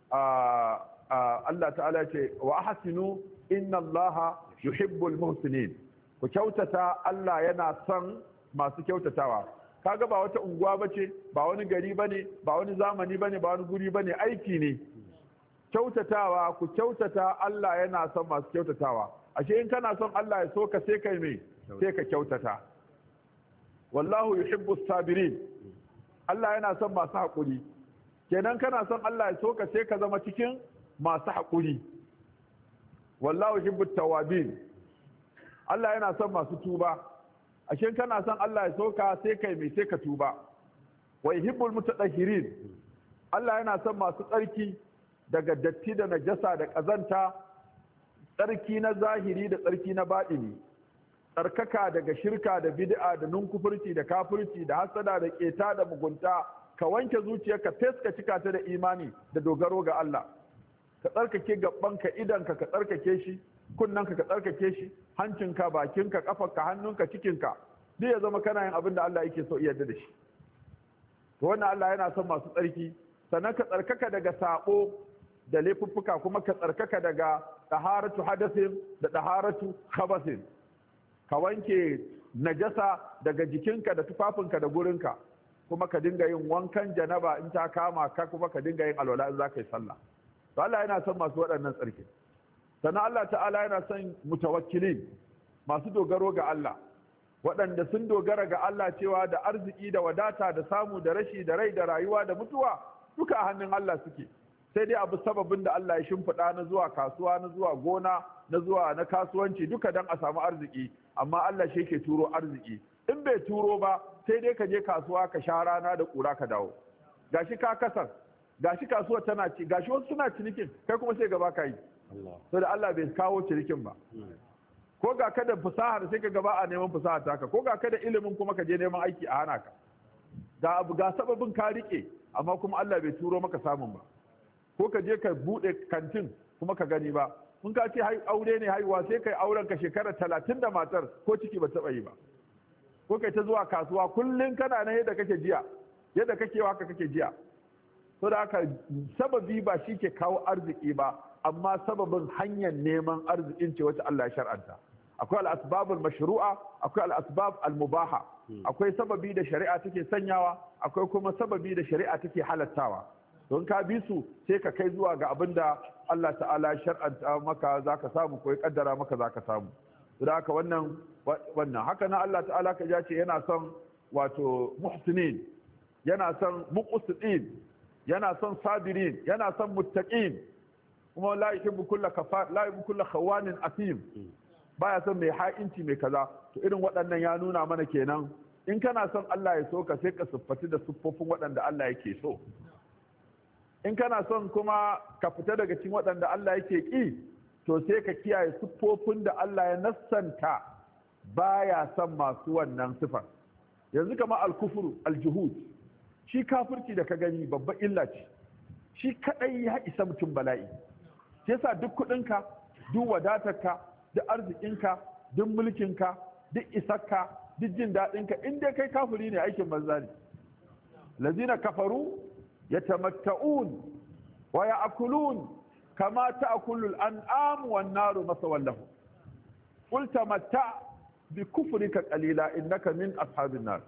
Allah ta'ala ce wa ahsinu inna Allaha yuhibbul muhsinin. Ku kyautata, Allah yana son masu kyautatawa. Kaga ba wata unguwa bace, ba wani gari bane, ba wani zamani bane, ba wani guri bane, aiki ne. Kyautatawa, ku kyautata, Allah yana son masu kyautatawa. Ashe in kana son Allah ya so ka sai kai me? Sai ka kyautata. Wallahu yuhibbus sabirin. Allah yana son masu haƙuri. Kenan kana son Allah ya so ka sai ka zama cikin masu haƙuri. Wallahu yuhibbut tawabin. Allah yana son masu tuba. Ashe kana son Allah ya so ka sai kai mai sai ka tuba. Wa yuhibbul mutatahhirin. Allah yana son masu tsarki daga datti da najasa da ƙazanta, tsarki na zahiri da tsarki na baɗini, tsarkaka daga shirka da bid'a da nunkufurci da kafirci da hasada da keta da mugunta, ka wanke zuciyarka fes ka cika ta da imani da dogaro ga Allah. Ka tsarkake gabanka, idanka ka tsarkake shi, kunnanka ka tsarkake shi, hancinka, bakinka, kafarka, hannunka, cikinka, duk ya zama kana yin abin da Allah yake so yarda da shi. To wannan Allah yana son masu tsarki. Sannan ka tsarkaka daga sabo da laifuffuka, kuma ka tsarkaka daga taharatu hadasin da taharatu khabasin. Ka wanke najasa daga jikinka da tufafinka da gurinka, kuma ka dinga yin wankan janaba in ta kama ka, kuma ka dinga yin alwala in za ka yi sallah. to Allah yana son masu waɗannan tsarki. Sannan Allah ta'ala yana son mutawakkilin, masu dogaro ga Allah, waɗanda sun dogara ga Allah cewa da arziki da wadata da samu da rashi da rai da rayuwa da mutuwa duka a hannun Allah suke. Sai dai abu sababin da Allah ya shimfiɗa na zuwa kasuwa, na zuwa gona, na zuwa na kasuwanci duka dan a samu arziki, amma Allah shi ke turo arziki. In bai turo ba sai dai ka je kasuwa ka sha rana da ƙura ka dawo. Gashi ka kasan, gashi kasuwa tana ci, gashi wasu suna cinikin, kai kuma sai gaba ka yi. Sai da Allah bai kawo cinikin ba. Ko ga ka da fasahar sai ka gaba a neman fasahar taka, ko ga ka da ilimin kuma ka je neman aiki a hana ka. Ga sababin ka rike, amma kuma Allah bai turo maka samun ba. Ko ka je ka buɗe kantin kuma ka gani ba. Mun ka ce aure ne haihuwa sai kai auren ka shekara 30 da matar ko ciki ba taɓa yi ba. Ko kai ta zuwa kasuwa kullum kana nan yadda kake jiya, yadda kake haka kake jiya. So da haka sababi ba shi ke kawo arziki ba, amma sababin hanyar neman arzikin ce wacce Allah ya shar'anta. Akwai al'asbabul mashru'a, akwai al'asbab al-mubaha. Akwai sababi da shari'a take sanyawa, akwai kuma sababi da shari'a take halattawa. Don ka bi su sai ka kai zuwa ga abin da Allah ta'ala ya shar'anta maka zaka samu, ko ya kaddara maka zaka samu. Da haka wannan haka na Allah ta'ala ka ja ce yana son wato muhsinin, yana son muqsitin, yana son sabirin, yana son muttaqin, kuma la yuhibbu kulla kafar, la yuhibbu kulla khawanin asim, baya son mai ha'inci mai kaza. To irin waɗannan ya nuna mana kenan in kana son Allah ya so ka sai ka siffati da siffofin waɗanda Allah yake so. In kana son kuma ka fita daga cikin waɗanda Allah yake ki, to sai ka kiyaye siffofin da Allah ya nassanta baya son masu wannan sifar. Yanzu kamar al-kufru al-juhud, shi kafirci da ka gani babba illa ce, shi kadai ya isa mutum bala'i. Shi yasa duk kudinka, duk wadatarka, duk arzikinka, duk mulkinka, duk isarka, duk jin daɗinka, in dai kai kafiri ne aikin banza ne. Lazina kafaru yatamatta'un wa ya'kulun kama ta'kulul an'am wan naru masawal lahum. Qul tamatta' bi kufrika qalila innaka min ashabin nar.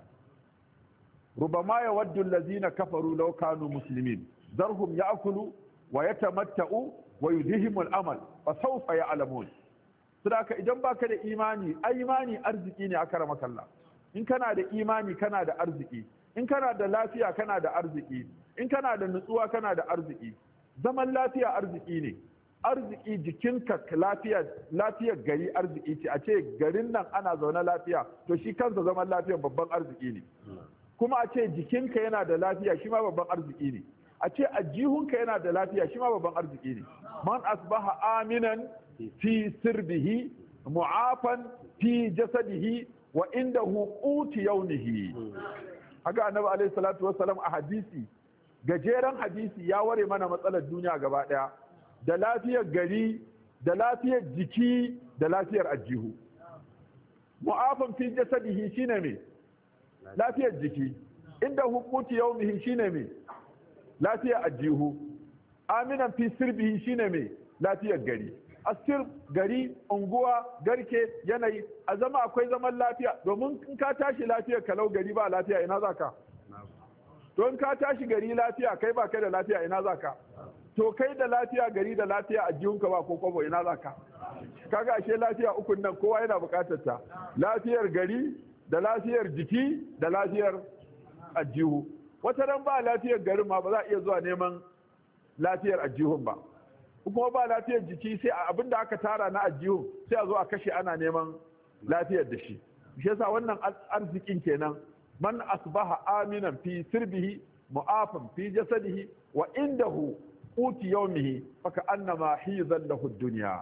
ربما يود الذين كفروا لو كانوا مسلمين ذرهم يأكلوا ويتمتعوا ويلههم الأمل فسوف يعلمون. saboda idan baka da imani, imani arziki ne akramaka Allah. In kana da imani kana da arziki, in kana da lafiya kana da arziki, in kana da nutsuwa kana da arziki. Zaman lafiya arziki ne. Arziki jikinka lafiyar gari arziki ce. A ce garin nan ana zaune lafiya, to shi kansa zaman lafiya babban arziki ne. Kuma a ce jikinka yana da lafiya shi ma babban arziki ne. A ce ajihunka yana da lafiya shi ma babban arziki ne. Man asbaha aminan fi sirbihi mu'afan fi jasadihi wa indahu quti yawmihi. Haka annabi alaihi salatu wassalam a hadisi, gajeren hadisi, ya ware mana matsalar duniya gaba daya, da lafiyar gari, da lafiyar jiki, da lafiyar ajihu. Mu'afan fi jasadihi shine me? Lafiyar jiki. Inda hukuti yaumihi shine me? Lafiyar ajihu. Aminan fi sirbihi shine me? Lafiyar gari. Asir, gari, unguwa, garke, yanayi, a zama akwai zaman lafiya, domin in ka tashi lafiyar kalau gari ba lafiya ina zaka? To in ka tashi gari lafiya kai ba kai da lafiya ina zaka? To kai da lafiya gari da lafiya ajihunka ba ko kwabo ina zaka? Kaga ashe lafiya ukun nan kowa yana bukatar ta. Lafiyar gari, da lafiyar jiki, da lafiyar ajihu. Wata ran ba lafiyar garin ma ba za a iya zuwa neman lafiyar ajihun ba. Kuma ba lafiyar jiki sai abinda aka tara na ajihun sai a zo a kashe ana neman lafiyar da shi. Shi yasa wannan arzikin kenan. Man asbaha aminan fi sirbihi mu'afan fi jasadihi wa indahu quti yawmihi faka annama hizan lahu dunya.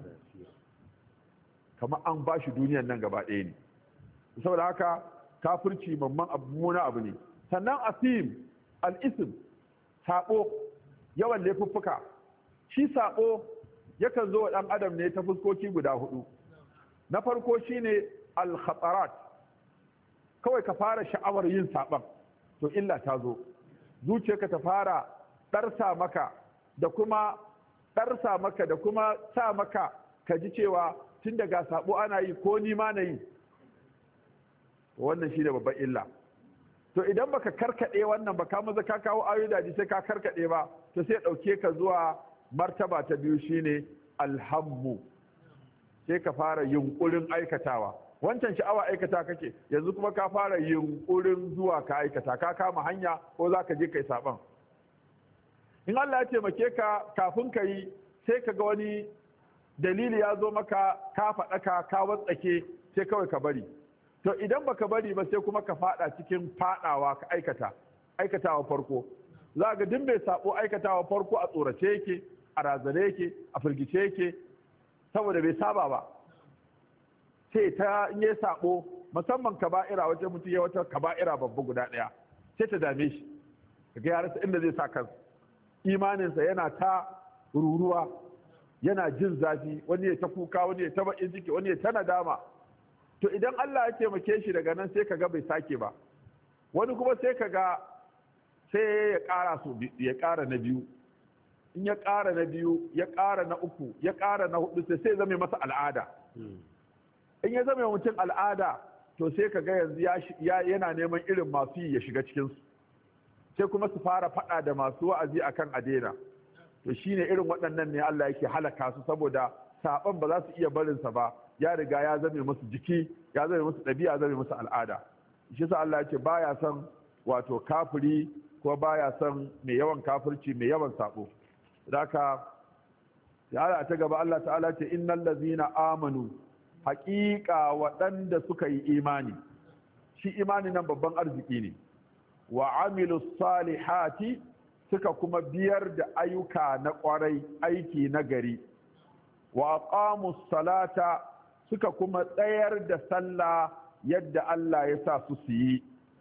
Kamar an bashi duniyan nan gaba ɗaya ne. Saboda haka kafirci mamman muna abu ne. Sannan asim, al-ism, sabo, yawan laifuffuka. Shi sabo yakan zo wa ɗan adam ne ta fuskoki guda hudu. Na farko shine al-khatarat, kawai ka fara sha'awar yin saban, to illa ta zo. Zuciyarka ta fara ɗarsa maka da kuma sa maka ka ji cewa tun daga sabo ana yi ko ni ma na yi. Wannan shi ne babban illa. To idan baka karkade wannan ba, ka maza ka kawo ayoyi da sai ka karkade ba, to sai dauke ka zuwa martaba ta biyu shine alhammu, sai ka fara yunkurin aikatawa. Wancan sha'awa aikata kake, yanzu kuma ka fara yunkurin zuwa ka aikata, ka kama hanya ko za ka je kai saban. In Allah ya taimake ka kafin ka yi, sai ka ga wani dalili ya zo maka, ka faɗaka ka watsake, sai kawai ka bari. To idan baka bari ba sai kuma ka faɗa cikin faɗawa ka aikatawa farko. Za ga duk mai sabo aikatawa farko a tsorace yake, a razane yake, a firgice yake, saboda bai saba ba. Sai ta in yi sabo, musamman kaba'ira, wajen mutum ya wata kaba'ira babba guda ɗaya, sai ta dame shi, kaga ya rasa inda zai sa kansa. Imaninsa yana ta ruruwa, yana jin zafi, wani ya ta kuka, wani ya ta baƙin ciki, wani ya ta nadama. To idan Allah ya taimake shi daga nan sai kaga bai sake ba. Wani kuma sai kaga sai ya ƙara ya ƙara na biyu. In ya ƙara na biyu, ya ƙara na uku, ya ƙara na hudu, sai zame masa al'ada. In ya zame mutum al'ada, to sai kaga yanzu yana neman irin masu yi ya shiga cikinsu. Sai kuma su fara faɗa da masu wa'azi akan adena. To shine irin waɗannan ne Allah yake halaka su, saboda saɓon ba za su iya barinsa ba, ya riga ya zame musu jiki, ya zame musu ɗabi'a, ya zame musu al'ada. Shi sa Allah ya ce baya son wato kafiri, ko baya son mai yawan kafirci, mai yawan saɓo. Haka ya ta gaba Allah ta'ala ce innal ladzina amanu, haƙiƙa waɗanda suka yi imani. Shi imani nan babban arziki ne. Wa amilus salihati, suka kuma biyar da ayyuka na ƙwarai, aiki na gari. Wa aqamus salata, suka kuma tsayar da sallah yadda Allah ya sa su yi.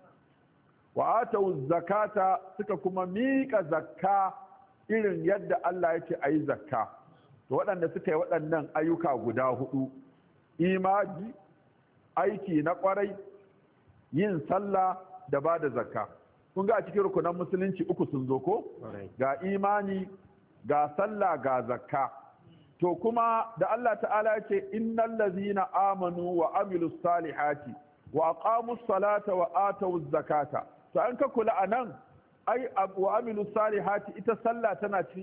Wa atawuz zakata, suka kuma miƙa zakka irin yadda Allah ya ce a yi zakka. To waɗanda suka yi waɗannan ayyuka guda hudu, imani, aiki na ƙwarai, yin sallah da ba da zakka. Kun ga a cikin rukunan musulunci uku sun zo ko? Ga imani, ga sallah, ga zakka. To kuma da Allah ta'ala ya ce innal ladzina amanu wa amilus salihati wa aqamus salata wa atawuz zakata. To an ka kula anan, ai wa amilus salihati, ita sallah tana cikin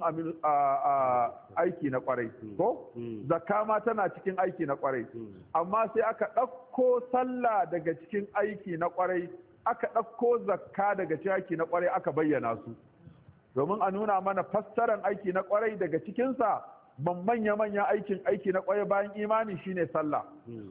aiki na kwarai ko? Zakka ma tana cikin aiki na kwarai. Amma sai aka ɗauko sallah daga cikin aiki na kwarai, aka ɗauko zakka daga cikin aiki na kwarai, aka bayyana su domin a nuna mana fassaran aiki na kwarai daga cikinsa. Ban manya-manyan aiki na kwarai bayan imani shine sallah.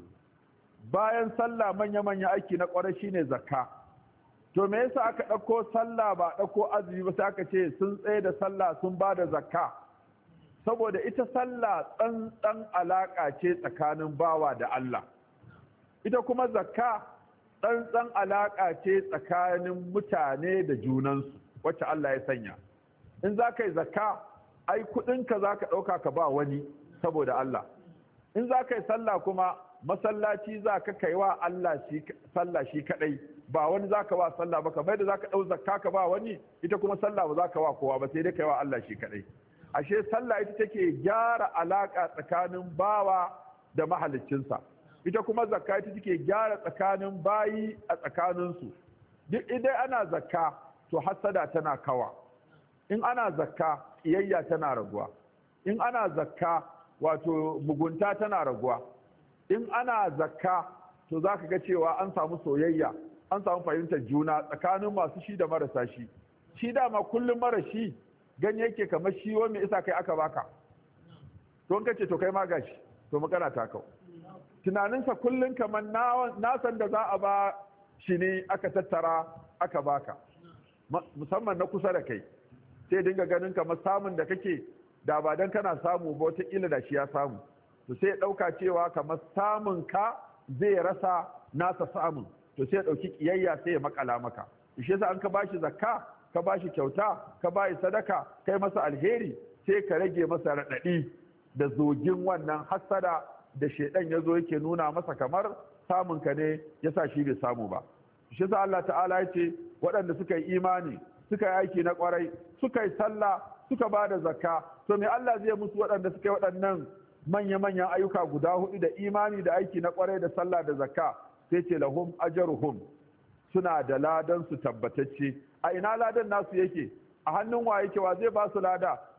Bayan sallah manya-manyan aiki na kwarai shine zakka. To me yasa aka ɗauko sallah ba ɗauko azumi ba, sai aka ce sun tsaye da sallah sun ba da zakka? Saboda ita sallah tsantsan alaƙa ce tsakanin bawa da Allah. Ita kuma zakka tsantsan alaƙa ce tsakanin mutane da junansu, wacce Allah ya sanya. In za ka yi zakka, ai kuɗinka za ka ɗauka ka ba wani saboda Allah. In za ka yi sallah kuma, masallaci za ka kai wa Allah sallah shi kaɗai, ba wani za ka wa sallah ba, kamar da za ka ɗau zakka ka ba wani, ita kuma sallah ba za ka wa kowa ba, sai dai kai wa Allah shi kaɗai. Ashe sallah ita take gyara alaƙa tsakanin bawa da mahaliccinsa. Ita kuma zakka ita take gyara tsakanin bayi a tsakaninsu. Duk idan ana zakka, to hassada tana kawa. In ana zakka, ƙiyayya tana raguwa. In ana zakka, wato mugunta tana raguwa. In ana zakka, to za ka ga cewa an samu soyayya, an samu fahimtar juna tsakanin masu shi da marasa shi. Shi dama kullum mara shi gani yake kamar shi wani isa kai aka baka. To in kace to kai ma gashi, to magana ta kau. Tunaninsa kullum kamar nasan da za a ba shi ne aka tattara aka baka, musamman na kusa da kai. Sai dinga ganin kamar samun da kake, da ba dan kana samu ba wataƙila da shi ya samu. To sai ya ɗauka cewa kamar samun ka zai rasa nasa samun. To sai ya ɗauki ƙiyayya sai ya makala maka. Shi yasa an ka bashi zakka, ka bashi kyauta, ka bashi sadaka, kai masa alheri, sai ka rage masa raɗaɗi da zogin wannan hassada da shaidan ya zo yake nuna masa kamar samun ka ne yasa shi bai samu ba. Shi yasa Allah ta'ala ya ce waɗanda suka yi imani, suka yi aiki na ƙwarai, suka yi sallah, suka ba da zakka. To me Allah zai musu waɗanda suka yi waɗannan manya-manyan ayyuka guda hudu da imani da aiki na ƙwarai da sallah da zakka? Sai ce lahum ajruhum, suna da ladan su tabbatacce. A ina ladan nasu yake? A hannun wa yake? Wa zai ba su lada?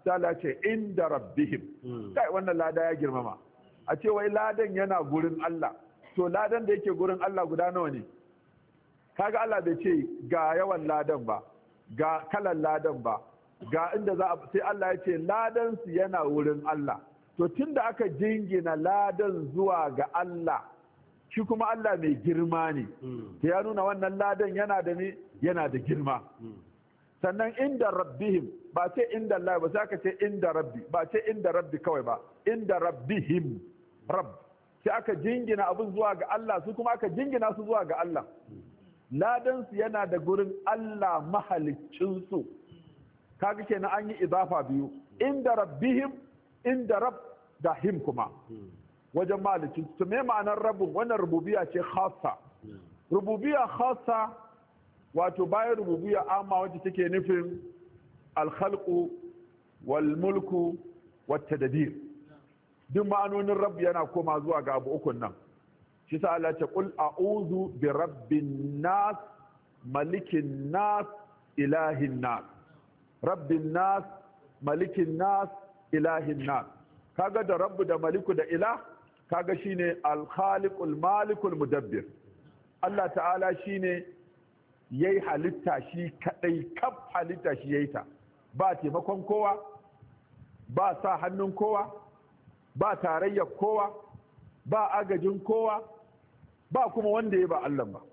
sai Allah ce inda rabbihim kai wannan lada ya girmama a ce wai ladan yana gurin Allah to ladan da yake gurin Allah guda nawa ne kaga Allah bai ce ga yawan ladan ba ga kalan ladan ba ga inda za a sai Allah ya ce ladan su yana wurin Allah to tunda aka jingina ladan zuwa ga Allah shi kuma Allah mai girma ne ya nuna wannan ladan yana da ne yana da girma sannan inda rabbihim ba ce inda Allah ba sai aka ce inda rabbi ba ce inda rabbi kawai ba inda rabbihim rabb sai aka jingina abin zuwa ga Allah su kuma aka jingina su zuwa ga Allah ladan su yana da gurin Allah mahaliccin su kaga kenan an yi idafa biyu inda rabbihim inda rabb da him kuma wajen mahalicin su me ma'anar rabbin wannan rububiyya ce khassa rububiyya khassa wato bayan rububiyya amma wacce take nufin alkhalqu wal mulku wat tadbir duk ma'anonin rabb yana koma zuwa ga abu ukun nan shi sa Allah ce qul a'udhu bi rabbin nas malikin nas ilahin nas rabbin nas malikin nas ilahin nas kaga da rabbu da maliku da ilah kaga shine al-khaliqul malikul mudabbir Allah ta'ala shine yayi halitta shi kadai kaf halitta shi yayi ta ba taimakon kowa ba sa hannun kowa ba tarayyar kowa ba agajin kowa ba kuma wanda ya ba Allah ba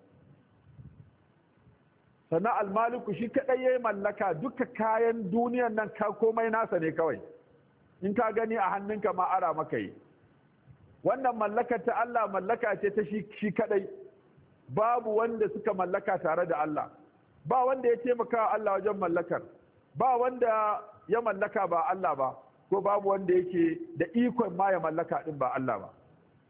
sannan al-maliku shi kadai yayi mallaka duka kayan duniyan nan ka komai nasa ne kawai in ka gani a hannunka ma ara maka yi wannan mallakar ta Allah mallaka ce ta shi kadai babu wanda suka mallaka tare da Allah ba wanda ya taimaka Allah wajen mallakar ba wanda ya mallaka ba Allah ba ko babu wanda yake da ikon ma ya mallaka din ba Allah ba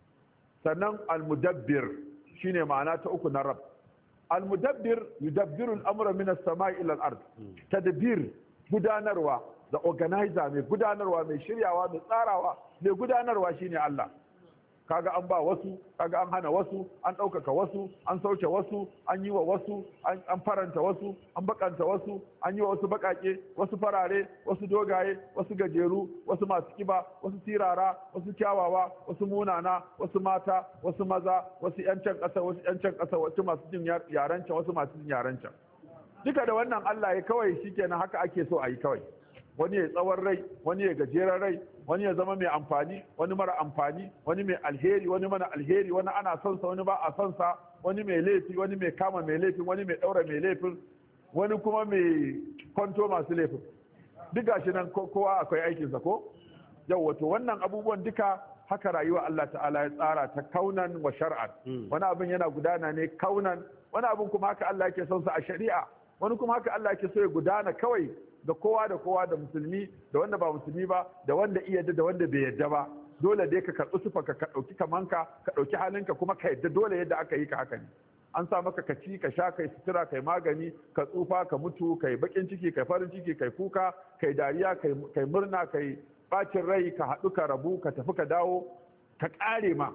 sannan al-mudabbir shine ma'ana ta uku na rabb al-mudabbir yudabbiru al-amra min as-sama'i ila al-ard tadbir gudanarwa da organizer mai gudanarwa mai shiryawa mai tsarawa mai gudanarwa shine Allah kaga an ba wasu kaga an hana wasu an ɗaukaka wasu an sauke wasu an yi wa wasu an faranta wasu an bakanta wasu an yi wa wasu bakake wasu farare wasu dogaye wasu gajeru wasu masu kiba wasu sirara wasu kyawawa wasu munana wasu mata wasu maza wasu yancan ƙasa wasu yancan ƙasa wasu masu jin yarancan wasu masu jin yarancan duka da wannan Allah ya kawai shikenan haka ake so a yi kawai wani ya tsawon rai wani ya gajeren rai wani ya zama mai amfani wani mara amfani wani mai alheri wani mana alheri wani ana son sa wani ba a son sa wani mai laifi wani mai kama mai laifin wani mai daura mai laifin wani kuma mai kwanto masu laifin duk gashi nan kowa akwai aikinsa ko yau wato wannan abubuwan duka haka rayuwa Allah ta'ala ya tsara ta kaunan wa shar'an wani abin yana gudana ne kaunan wani abin kuma haka Allah yake son sa a shari'a wani kuma haka Allah yake so ya gudana kawai da kowa da musulmi da wanda ba musulmi ba da wanda iya da wanda bai yadda ba dole dai ka karɓi sufa ka ɗauki kamanka ka ɗauki halinka kuma ka yadda dole yadda aka yi ka haka ne an sa maka ka ci ka sha kai sutura kai magani ka tsufa ka mutu kai bakin ciki kai farin ciki kai kuka kai dariya kai murna kai bacin rai ka haɗu ka rabu ka tafi ka dawo ka ƙare ma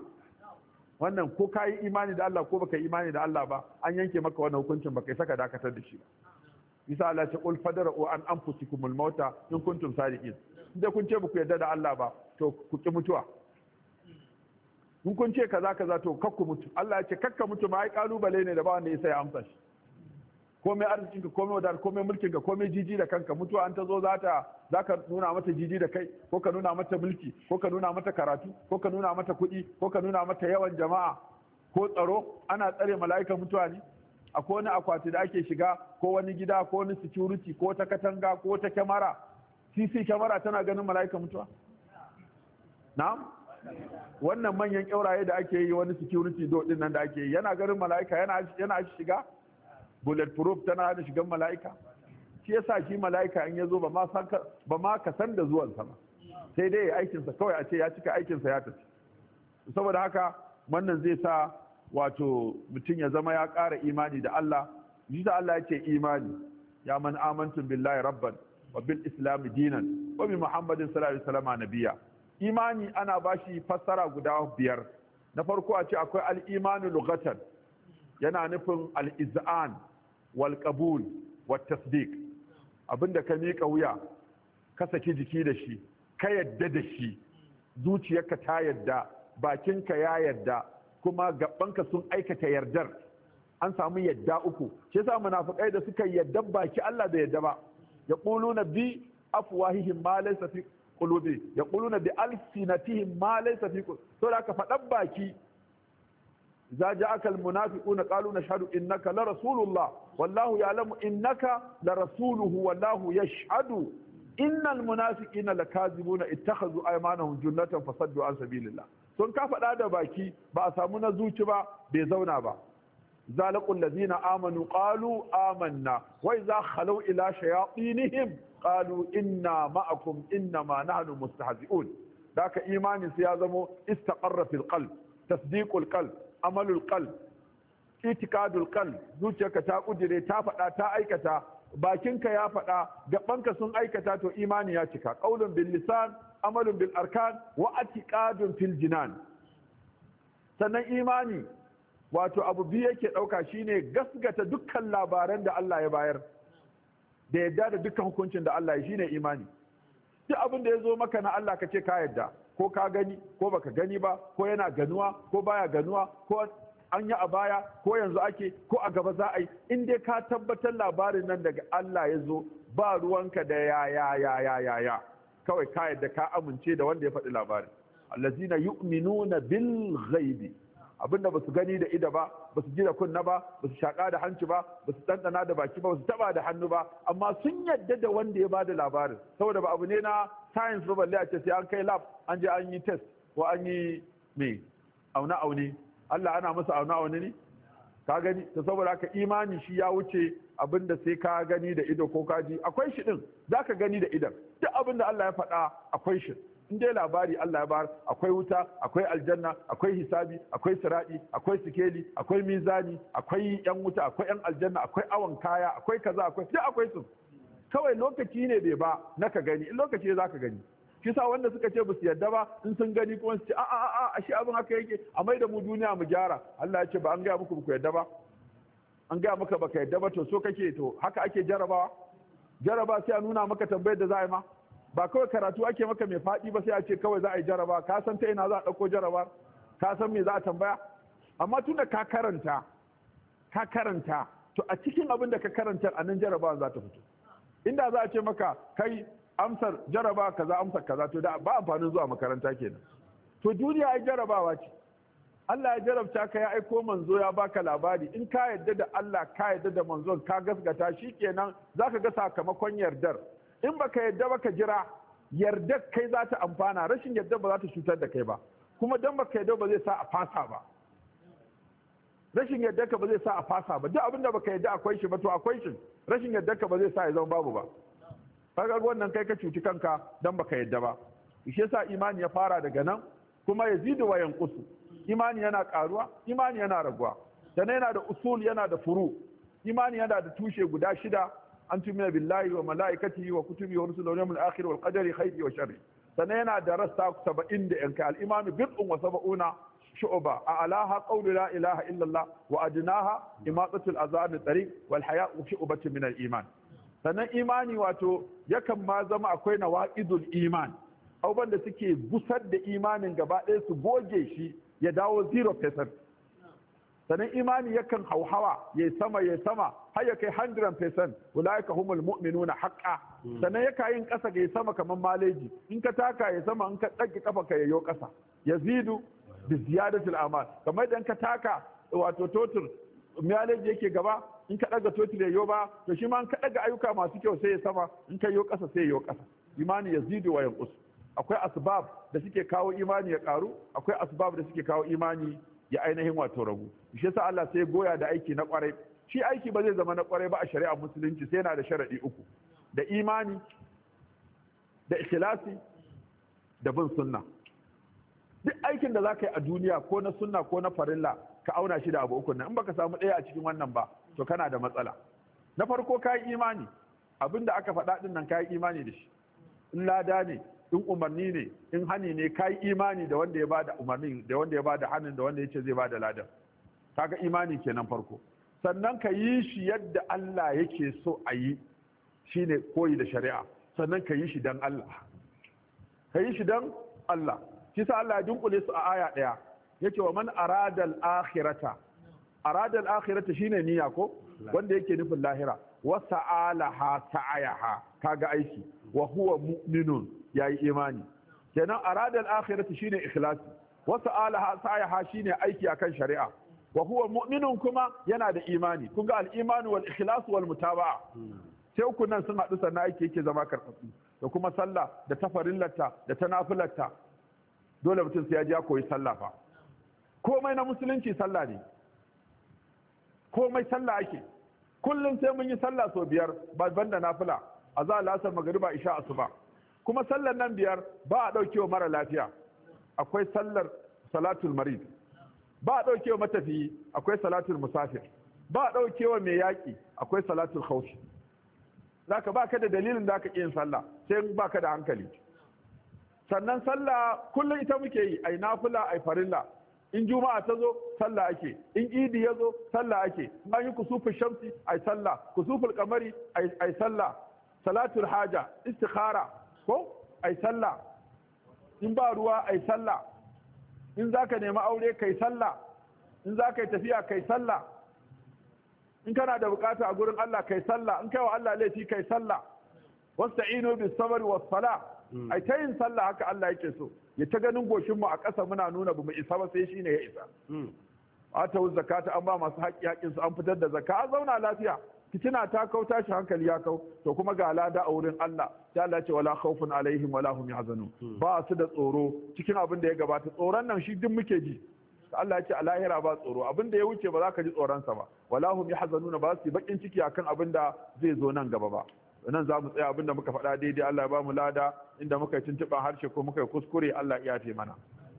wannan ko ka yi imani da Allah ko baka yi imani da Allah ba an yanke maka wannan hukuncin baka yi saka dakatar da shi ba bisa Allah ce qul fadra'u an anfusikumul mauta in kuntum sadiqin inda kun ce baku yarda da Allah ba to ku ki mutuwa in kun ce kaza to kakku mutu Allah ya ce kakka mutu ma ai kalubale ne da ba wanda ya sai amsa shi komai arzikinka komai wadar komai mulkinka komai jiji da kanka mutuwa an ta zo zaka nuna mata jiji da kai ko ka nuna mata mulki ko ka nuna mata karatu ko ka nuna mata kuɗi ko ka nuna mata yawan jama'a ko tsaro ana tsare mala'ikan mutuwa ne akwai wani akwati da ake shiga ko wani gida ko wani security ko ta katanga ko ta kyamara cc kyamara tana ganin mala'ikan mutuwa na'am wannan manyan kyauraye da ake yi wani security do din nan da ake yi yana ganin mala'ika yana shiga bulletproof tana da shigan mala'ika shi yasa shi mala'ika in ya zo ba ma ka san da zuwansa ba sai dai aikinsa kawai a ce ya cika aikinsa ya tafi saboda haka wannan zai sa wato mutum ya zama ya ƙara imani da Allah shi da Allah yake imani ya man amantum billahi rabban wa bil islam dinan wa bi muhammadin sallallahu alaihi wasallam nabiyya imani ana bashi fassara guda biyar na farko a ce akwai al-imanu lughatan yana nufin al-iz'an wal qabul wat tasdiq abinda ka miƙa wuya ka saki jiki da shi, ka yadda da shi, zuciyarka ta yadda, bakinka ya yadda, kuma gabanka sun aikata yardar, an samu yadda uku. Shi yasa munafikai da suka yadda baki Allah bai yadda ba, yaquluna bi afwahihim ma laysa fi qulubi, yaquluna bi alsinatihim ma laysa fi qulubi. To da ka faɗan baki, za ja'aka almunafiquna qalu nashhadu innaka la rasulullah wallahu ya'lamu innaka la rasuluhu wallahu yashhadu innal munafiqina lakazibuna ittakhadhu aymanahum junnatan fasaddu an sabilillah. Sun ka faɗa da baki ba a samu na zuci ba, bai zauna ba. zalaqul ladina amanu qalu amanna wa idza khalu ila shayatinihim qalu inna ma'akum innama nahnu mustahzi'un. daka imani sai ya zamo istaqarra fil qalb, tasdiqul qalb, amalul qalb, itikadul qalb. zuciyarka ta kudire, ta faɗa, ta aikata, bakinka ya faɗa, gabanka sun aikata, to imani ya cika. qaulun bil lisan, amalun bil arkan, wa atiqadun fil jinan. sannan imani wato abu biyu yake ɗauka, shine gasgata dukkan labaran da Allah ya bayar da yadda da dukkan hukuncin da Allah ya, shine imani. duk abin da ya zo maka na Allah ka ce ka yadda, ko ka gani ko baka gani ba, ko yana ganuwa ko baya ganuwa, ko an yi a baya ko yanzu ake ko a gaba za a yi, in dai ka tabbatar labarin nan daga Allah ya zo, ba ruwanka da ya kawai ka yadda, ka amince da wanda ya faɗi labarin. allazina yu'minuna bil ghaibi, abinda basu gani da ido ba, basu ji da kunna ba, basu shaka da hanci ba, basu dandana da baki ba, basu taba da hannu ba, amma sun yadda da wanda ya bada labarin, saboda ba abu ne na science ba, balle a ce sai an kai lab an je an yi test ko an yi me auna aune. Allah ana masa auna aune ne, ka gani? to saboda haka imani shi ya wuce abinda sai ka gani da ido ko ka ji. akwai shi din, zaka gani da idan, duk abinda Allah ya faɗa akwai shi. in dai labari Allah ya bayar, akwai wuta, akwai aljanna, akwai hisabi, akwai siradi, akwai sikeli, akwai mizani, akwai yan wuta, akwai yan aljanna, akwai awon kaya, akwai kaza, akwai sai akwai su. kawai lokaci ne bai ba na ka gani, in lokaci ne zaka gani. shi sa wanda suka ce ba su yarda ba, in sun gani kuma su ce a shi abin haka yake, a mai da mu duniya mu gyara. Allah ya ce ba an gaya muku ku yarda ba, an gaya maka baka yarda ba, to so kake, to haka ake jarabawa. Jaraba sai a nuna maka tambayar da za a yi ma, ba kawai karatu ake maka mai faɗi ba, sai a ce kawai za a yi jaraba. ka san ta ina za a ɗauko jaraba, ka san me za a tambaya. amma tun da ka karanta to a cikin abin da ka karanta a nan jarabawan za ta fito. inda za a ce maka kai amsar jaraba kaza, amsar kaza, to da ba amfanin zuwa makaranta kenan. to duniya ai jarabawa ce. Allah ya jarabta ka, ya aiko manzo, ya baka labari. in ka yarda da Allah, ka yarda da manzon, ka gasgata, shi kenan zaka ga sakamakon yardar. in baka yarda ba ka jira, yardar kai za ta amfana, rashin yarda ba za ta cutar da kai ba. kuma dan baka yarda ba zai sa a fasa ba, rashin yarda ka ba zai sa a fasa ba. duk abinda baka yarda akwai shi ba, to akwai shi. rashin yarda ka ba zai sa ya zama babu ba. kaga wannan kai ka cuci kanka dan baka yarda ba. shi yasa imani ya fara daga nan, kuma yazidu wa yanqusu. imani yana karuwa, imani yana raguwa. sannan yana da usul, yana da furu. imani yana da tushe guda shida: an tumina billahi wa mala'ikatihi wa kutubihi wa rusulihi wal yawmil akhir wal qadari khairi wa sharri. sannan yana da rassa 70 da yanka. al-imanu bid'un wa sab'una shu'ba, a'laha qawlu la ilaha illa Allah wa adnaha imatatul azan tariq wal haya'u shu'batun min al-iman. sannan imani wato yakan ma zama akwai nawaqidul iman, abubuwan da suke gusar da imanin gaba ɗaya, su goge shi ya dawo 0%. sannan imani yakan hauhawa, ya sama har ya kai 100%. ulaika humul mu'minuna haqqan. sannan yaka yin ƙasa ga sama kamar maleji, in ka taka ya sama, in ka ɗage kafa ka yayo ƙasa. yazidu bi ziyadatil amal, kamar idan ka taka wato totur maleji yake gaba, in ka ɗaga totur yayo ba, to shi ma in ka ɗaga ayyuka masu kyau sai ya sama, in ka yayo ƙasa sai yayo ƙasa. imani yazidu wa yanqus. akwai asbab da suke kawo imani ya karu, akwai asbab da suke kawo imani ya ainihin wato ragu. shi yasa Allah sai goya da aiki na kwarai. shi aiki ba zai zama na kwarai ba a shari'ar musulunci sai yana da sharadi uku: da imani, da ikhlasi, da bin sunna. duk aikin da zaka yi a duniya, ko na sunna ko na farilla, ka auna shi da abu uku nan. in baka samu ɗaya a cikin wannan ba, to kana da matsala. na farko kai imani, abinda aka faɗa din nan kai imani da shi. in lada ne, in umarni ne, in hani ne, kai imani da wanda ya bada umarni, da wanda ya bada hanin, da wanda ya ce zai bada ladan. kaga imani kenan farko. sannan ka yi shi yadda Allah yake so a yi, shine koyi da shari'a. sannan ka yi shi dan Allah, ka yi shi dan Allah. Shi sa Allah ya dunkule su a aya ɗaya, yake wa man aradal akhirata. Aradal akhirata shine niyya ko wanda yake nufin lahira, wa sa'alaha sa'ayaha, kaga aiki, wa huwa mu'minun, yayi imani. Kenan aradal akhirata shine ikhlasi, wa sa'alaha sa'ayaha shine aiki akan shari'a, wa huwa mu'minun kuma yana da imani. Kun ga al-imanu wal ikhlas wal mutaba'a, sai uku nan sun haɗu sannan aiki yake zama karɓaɓɓe. Da kuma sallah da ta farillarta da ta nafilarta, dole mutum sai ya ji ya koyi sallah fa. Komai na musulunci sallah ne, komai sallah ake. Kullum sai mun yi sallah sau 5 ban da nafila, azhar, lasar, magriba, isha, asuba. Kuma sallar nan 5 ba a ɗaukewa mara lafiya, akwai sallar salatul marid. Ba a ɗaukewa matafiyi, akwai salatul musafir. Ba a ɗaukewa mai yaƙi, akwai salatul khawfi. Zaka baka da dalilin da ka yin sallah sai baka da hankali. Sannan sallah kullum ita muke yi, ai nafila ai farilla. In juma'a ta zo sallah ake, in idi ya zo sallah ake, in an yi kusufin shamsi ai sallah, kusufin kamari ai sallah, salatul haja, istikhara ko ai sallah, in ba ruwa ai sallah, in zaka nemi aure kai sallah, in zaka yi tafiya kai sallah, in kana da bukata a gurin Allah kai sallah, in kai wa Allah laifi kai sallah. Wasta'inu bis sabri was sala. Ai ta yin sallah haka Allah yake so. Ya ta ganin goshin mu a ƙasa muna nuna bamu isa ba sai shine ya isa. Atawu zakata, an ba masu haƙi haƙin su, an fitar da zakka, an zauna lafiya. Fitina ta kau, tashi hankali ya kau, to kuma ga lada a wurin Allah. Sai Allah ya ce wala khawfun alaihim wala hum yahzanun. Ba su da tsoro cikin abin da ya gabata. Tsoron nan shi duk muke ji. Allah ya ce a lahira ba tsoro, abin da ya wuce ba za ka ji tsoronsa ba. Wala hum yahzanuna, ba su yi bakin ciki akan abin da zai zo nan gaba ba. Nan za mu tsaya, abin da muka faɗa daidai Allah ya ba mu lada, inda muka yi tuntuɓa harshe ko muka yi kuskure Allah ya yafe mana.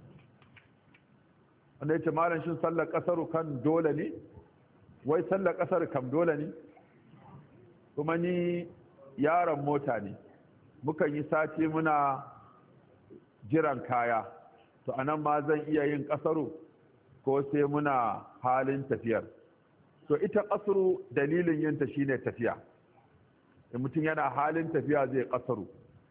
Wanda ya ce malam shin sallar ƙasaru kan dole ne? Wai sallar ƙasar kam dole ne? Kuma ni yaron mota ne, mukan yi sati muna jiran kaya, to anan ma zan iya yin ƙasaru ko sai muna halin tafiyar. To ita ƙasaru dalilin yinta shine tafiya. In mutum yana halin tafiya zai ƙasaru.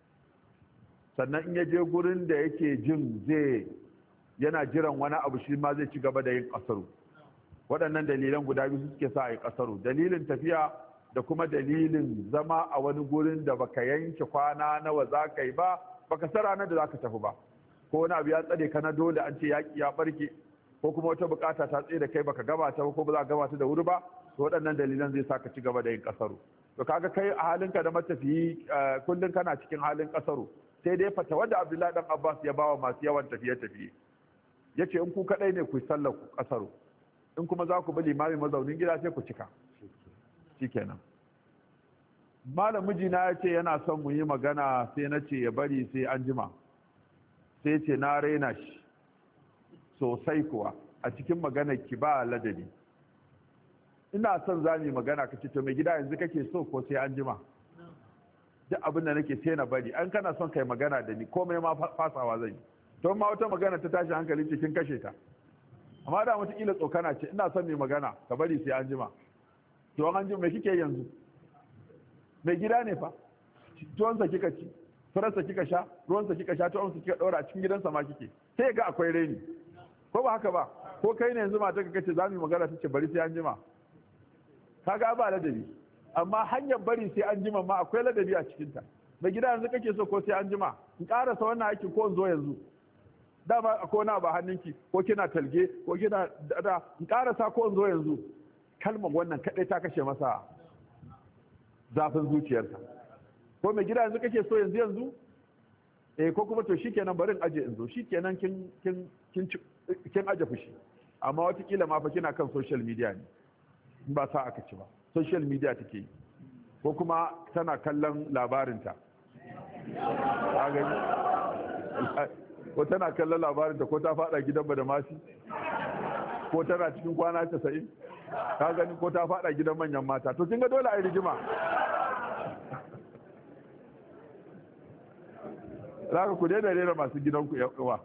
Sannan in ya je gurin da yake jin yana jiran wani abu, shi ma zai ci gaba da yin ƙasaru. Waɗannan dalilan guda biyu suke sa a yi ƙasaru. Dalilin tafiya da kuma dalilin zama a wani gurin da baka yanke kwana nawa za ka yi ba, baka sa ranar da za ka tafi ba. Ko wani abu ya tsare ka na dole, an ce yaƙi ya ɓarke, ko kuma wata bukata ta tsaye da kai baka gabata ba ko ba za ka gabata da wuri ba, to waɗannan dalilan zai sa ka ci gaba da yin ƙasaru. To kaga kai a halinka da matafiyi kullum kana cikin halin ƙasaru. Sai dai fata wanda Abdullahi dan Abbas ya bawa masu yawan tafiye-tafiye. Yace in ku kadai ne ku sallar ku ƙasaru. In kuma za ku bi limami mazaunin gida sai ku cika. Shikenan. Malam mijina ya ce yana son mu yi magana, sai na ce ya bari sai an jima. Sai ce na raina shi sosai kuwa, a cikin maganar ki ba ladabi. Ina son za mu yi magana, ka ce to mai gida yanzu kake so ko sai an jima? Duk abin da nake sai na bari, an kana son kai magana da ni komai ma fasawa zan yi. To ma wata magana ta tashi hankali cikin kashe ta. Amma da wataƙila tsokana ce, ina son mai magana ka bari sai an jima. To an jima me kike yanzu? Mai gida ne fa, tuwansa kika ci, fararsa kika sha, ruwansa kika sha, tuwansa kika ɗaura a cikin gidansa ma kike. Sai ga akwai reni. Ko ba haka ba? Ko kai ne yanzu mata ka kace za mu yi magana, ta ce bari sai an jima. Kaga ba ladabi. Amma hanyar bari sai an jima ma akwai ladabi a cikinta. Mai gida yanzu kake so ko sai an jima? In ƙarasa wannan aikin ko in zo yanzu? Dama akwai wani ba hannunki, ko kina talge ko kina da in ƙarasa ko in zo yanzu? Kalmar wannan kaɗai ta kashe masa zafin zuciyarsa. Ko mai gida yanzu kake so yanzu? Ko kuma to shikenan barin aje in zo, shikenan kin aje fushi. Amma watakila ma fa kina kan social media ne, in ba sa aka ci ba, social media take yi, ko kuma tana kallon labarinta, ko tana kallon labarinta, ko ta fada gidan badamasi, ko tana cikin kwana 90, ka gani, ko ta fada gidan manyan mata. To kin ga dole a yi rigima. Za ka ku daina rera masu gidanku yawa.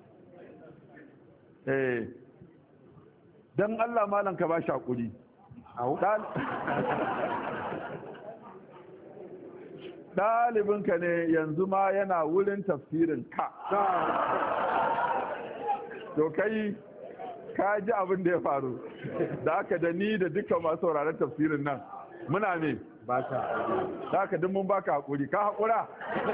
Don Allah malam ka ba shi haƙuri. ɗalibinka ne yanzu ma yana wurin tafsirin ka to kai ka ji abin da ya faru da aka da ni da dukkan masu sauraron tafsirin nan muna ne da aka duk mun baka hakuri ka hakura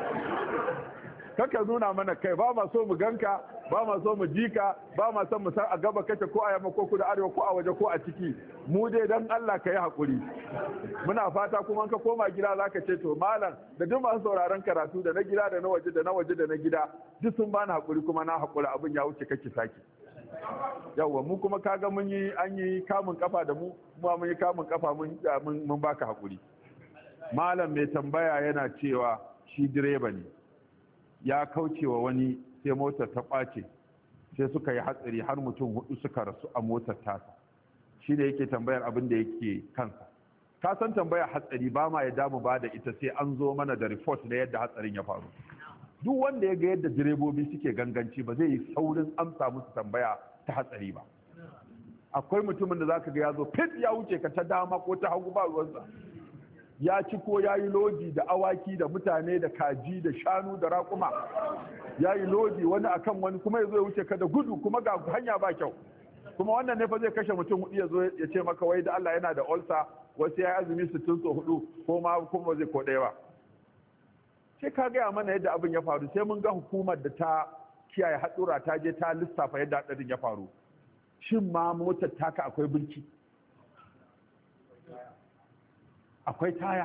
kaka nuna mana kai ba ma so mu ganka ba ma so mu jika ba ma son mu san a gaba kake ko a yamma ko kudu arewa ko a waje ko a ciki mu dai dan Allah ka yi hakuri muna fata kuma ka koma gida zaka ce to malam da duk masu sauraron karatu da na gida da na waje da na waje da na gida duk sun bani hakuri kuma na hakura abin ya wuce kake saki yawwa mu kuma kaga an yi kamun kafa da mu kuma mun yi kamun kafa mun baka hakuri malam mai tambaya yana cewa shi direba ne ya kaucewa wani sai motar ta ɓace sai suka yi hatsari har mutum 4 suka rasu a motar tasa shi ne yake tambayar abin da yake kansa ka san tambayar hatsari ba ma ya damu ba da ita sai an zo mana da report na yadda hatsarin ya faru duk wanda ya ga yadda direbobi suke ganganci ba zai yi saurin amsa musu tambaya ta hatsari ba akwai mutumin da zaka ga ya zo fit ya wuce ka ta dama ko ta hagu ba ruwansa ya ci ko ya yi lodi da awaki da mutane da kaji da shanu da raƙuma ya yi lodi wani akan wani kuma ya zo ya wuce ka da gudu kuma ga hanya ba kyau kuma wannan ne fa zai kashe mutum 4 ya zo ya ce maka wai da Allah yana da ulcer wasu ya yi azumi 60 so 4 ko ma kuma zai ko ɗaya ba sai ka gaya mana yadda abin ya faru sai mun ga hukumar da ta kiyaye haɗura ta je ta lissafa yadda haɗarin ya faru shin ma motar taka akwai birki akwai taya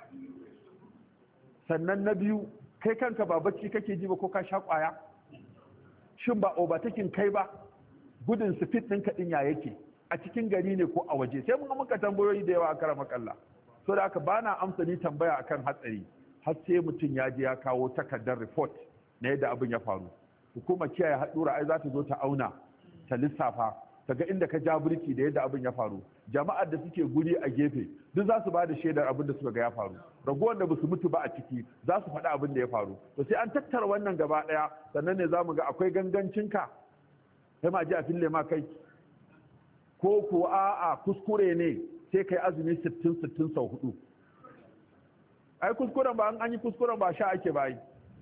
sannan na biyu kai kanka ba bacci kake ji ba ko ka sha kwaya shin ba overtaking kai ba gudun speed ɗinka ɗin ya yake a cikin gari ne ko a waje sai mun muka tambayoyi da yawa a karama kalla so da haka bana amsa ni tambaya akan hatsari har sai mutum ya je ya kawo takardar report na yadda abin ya faru hukumar kiyaye haɗura ai za ta zo ta auna ta lissafa kaga inda ka ja burki da yadda abin ya faru jama'ar da suke guri a gefe duk za su ba da shaidar abin da suka ga ya faru ragowar da basu mutu ba a ciki za su faɗi abin da ya faru to sai an tattara wannan gaba ɗaya sannan ne za mu ga akwai gangancinka sai ma ji a fille ma kai ko ko a'a kuskure ne sai kai azumi 60 sau 4 ai kuskuren ba an yi kuskuren ba sha ake bayi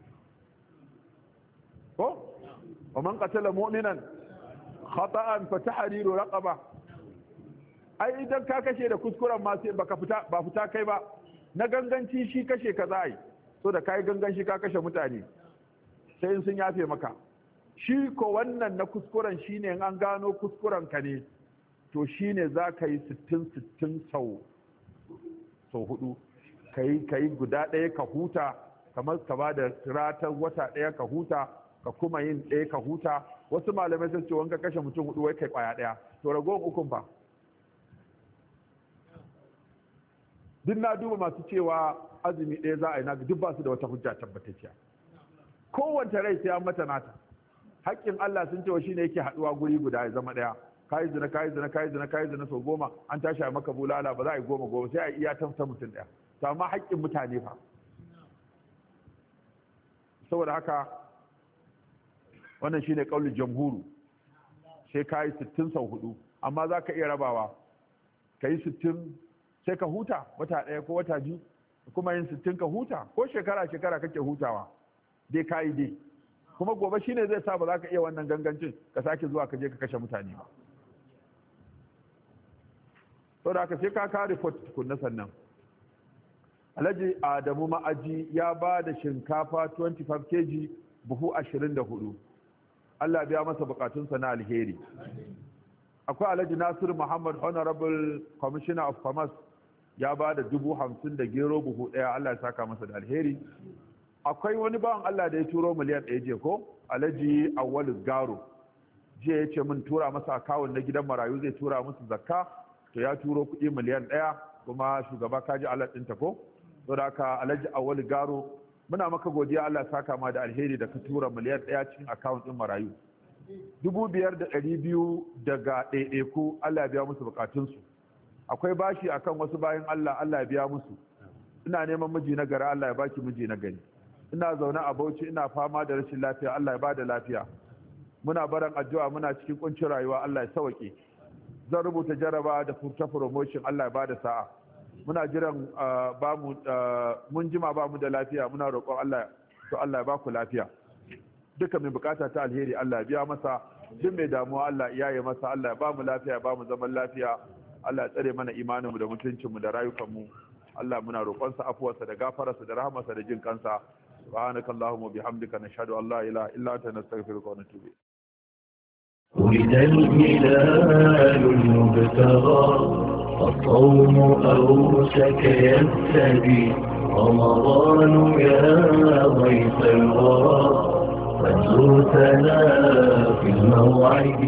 ko wa man qatala mu'minan khata'an fa tahriru raqaba ai idan ka kashe da kuskuren ma sai ba fita kai ba na ganganci shi kashe ka zai so da kai ganganci ka kashe mutane sai in sun yafe maka shi ko wannan na kuskuren shine in an gano kuskuren ka ne to shine za ka yi 60 sau 4 kai guda ɗaya ka huta kamar ka ba da ratar wata ɗaya ka huta ka kuma yin ɗaya ka huta wasu malamai sun ce wanka kashe mutum 4 wai kai kwaya ɗaya to ragowar ukun fa duk na duba masu cewa azumi ɗaya za a yi na duk ba su da wata hujja tabbatacciya kowace rai sai an mata nata haƙƙin Allah sun cewa shine yake haɗuwa guri guda ya zama ɗaya kayi zina sau 10 an tashi a maka bulala ba za a yi 10 sai a iya ta mutum ɗaya to amma haƙƙin mutane fa saboda haka wannan shine kaulin jamhuru sai kayi 60 sau 4 amma za ka iya rabawa ka yi 60 sai ka huta wata ɗaya ko wata 2 kuma yin 60 ka huta ko shekara kake hutawa dai kayi dai kuma gobe shine zai sa ba za ka iya wannan gangancin ka sake zuwa ka je ka kashe mutane ba saboda haka sai ka kawo report tukunna sannan Alhaji Adamu Ma'aji ya ba da shinkafa 25 kg buhu 24 Allah biya masa bukatunsa na alheri akwai Alhaji Nasir Muhammad Honorable Commissioner of Commerce ya ba da 50,000 da gero buhu ɗaya Allah ya saka masa da alheri akwai wani bawan Allah da ya turo miliyan 1 je ko Alhaji Awwal Garo jiya ya ce min tura masa akawun na gidan marayu zai tura musu zakka to ya turo kuɗi miliyan 1 kuma shugaba kaji Allah ɗinta ko don haka Alhaji Awwal Garo muna maka godiya Allah saka ma da alheri da ka tura miliyan 1 cikin akawun ɗin marayu 5,200 daga ɗaiɗaiku Allah ya biya musu bukatunsu akwai bashi akan wasu bayan Allah ya biya musu ina neman miji na gari Allah ya baki miji na gari ina zaune a Bauchi ina fama da rashin lafiya Allah ya bada lafiya muna baran addu'a muna cikin kuncin rayuwa Allah ya sauke zan rubuta jaraba da furta promotion Allah ya bada sa'a muna jiran mun jima ba mu da lafiya, muna roƙon Allah to Allah ya ba ku lafiya. Duka mai bukata ta alheri Allah ya biya masa, duk mai damuwa Allah ya yi masa. Allah ya ba mu lafiya, ba mu zaman lafiya. Allah ya tsare mana imaninmu da mutuncinmu da rayukanmu. Allah muna roƙonsa afuwarsa da gafararsa da rahamarsa da jin kansa. سبحانك اللهم وبحمدك نشهد أن لا إله إلا أنت نستغفرك ونتوب إليك. ولد الهلال المبتغى الصوم أوشك يبتدي رمضان يا ضيف الورى قد زرتنا في الموعد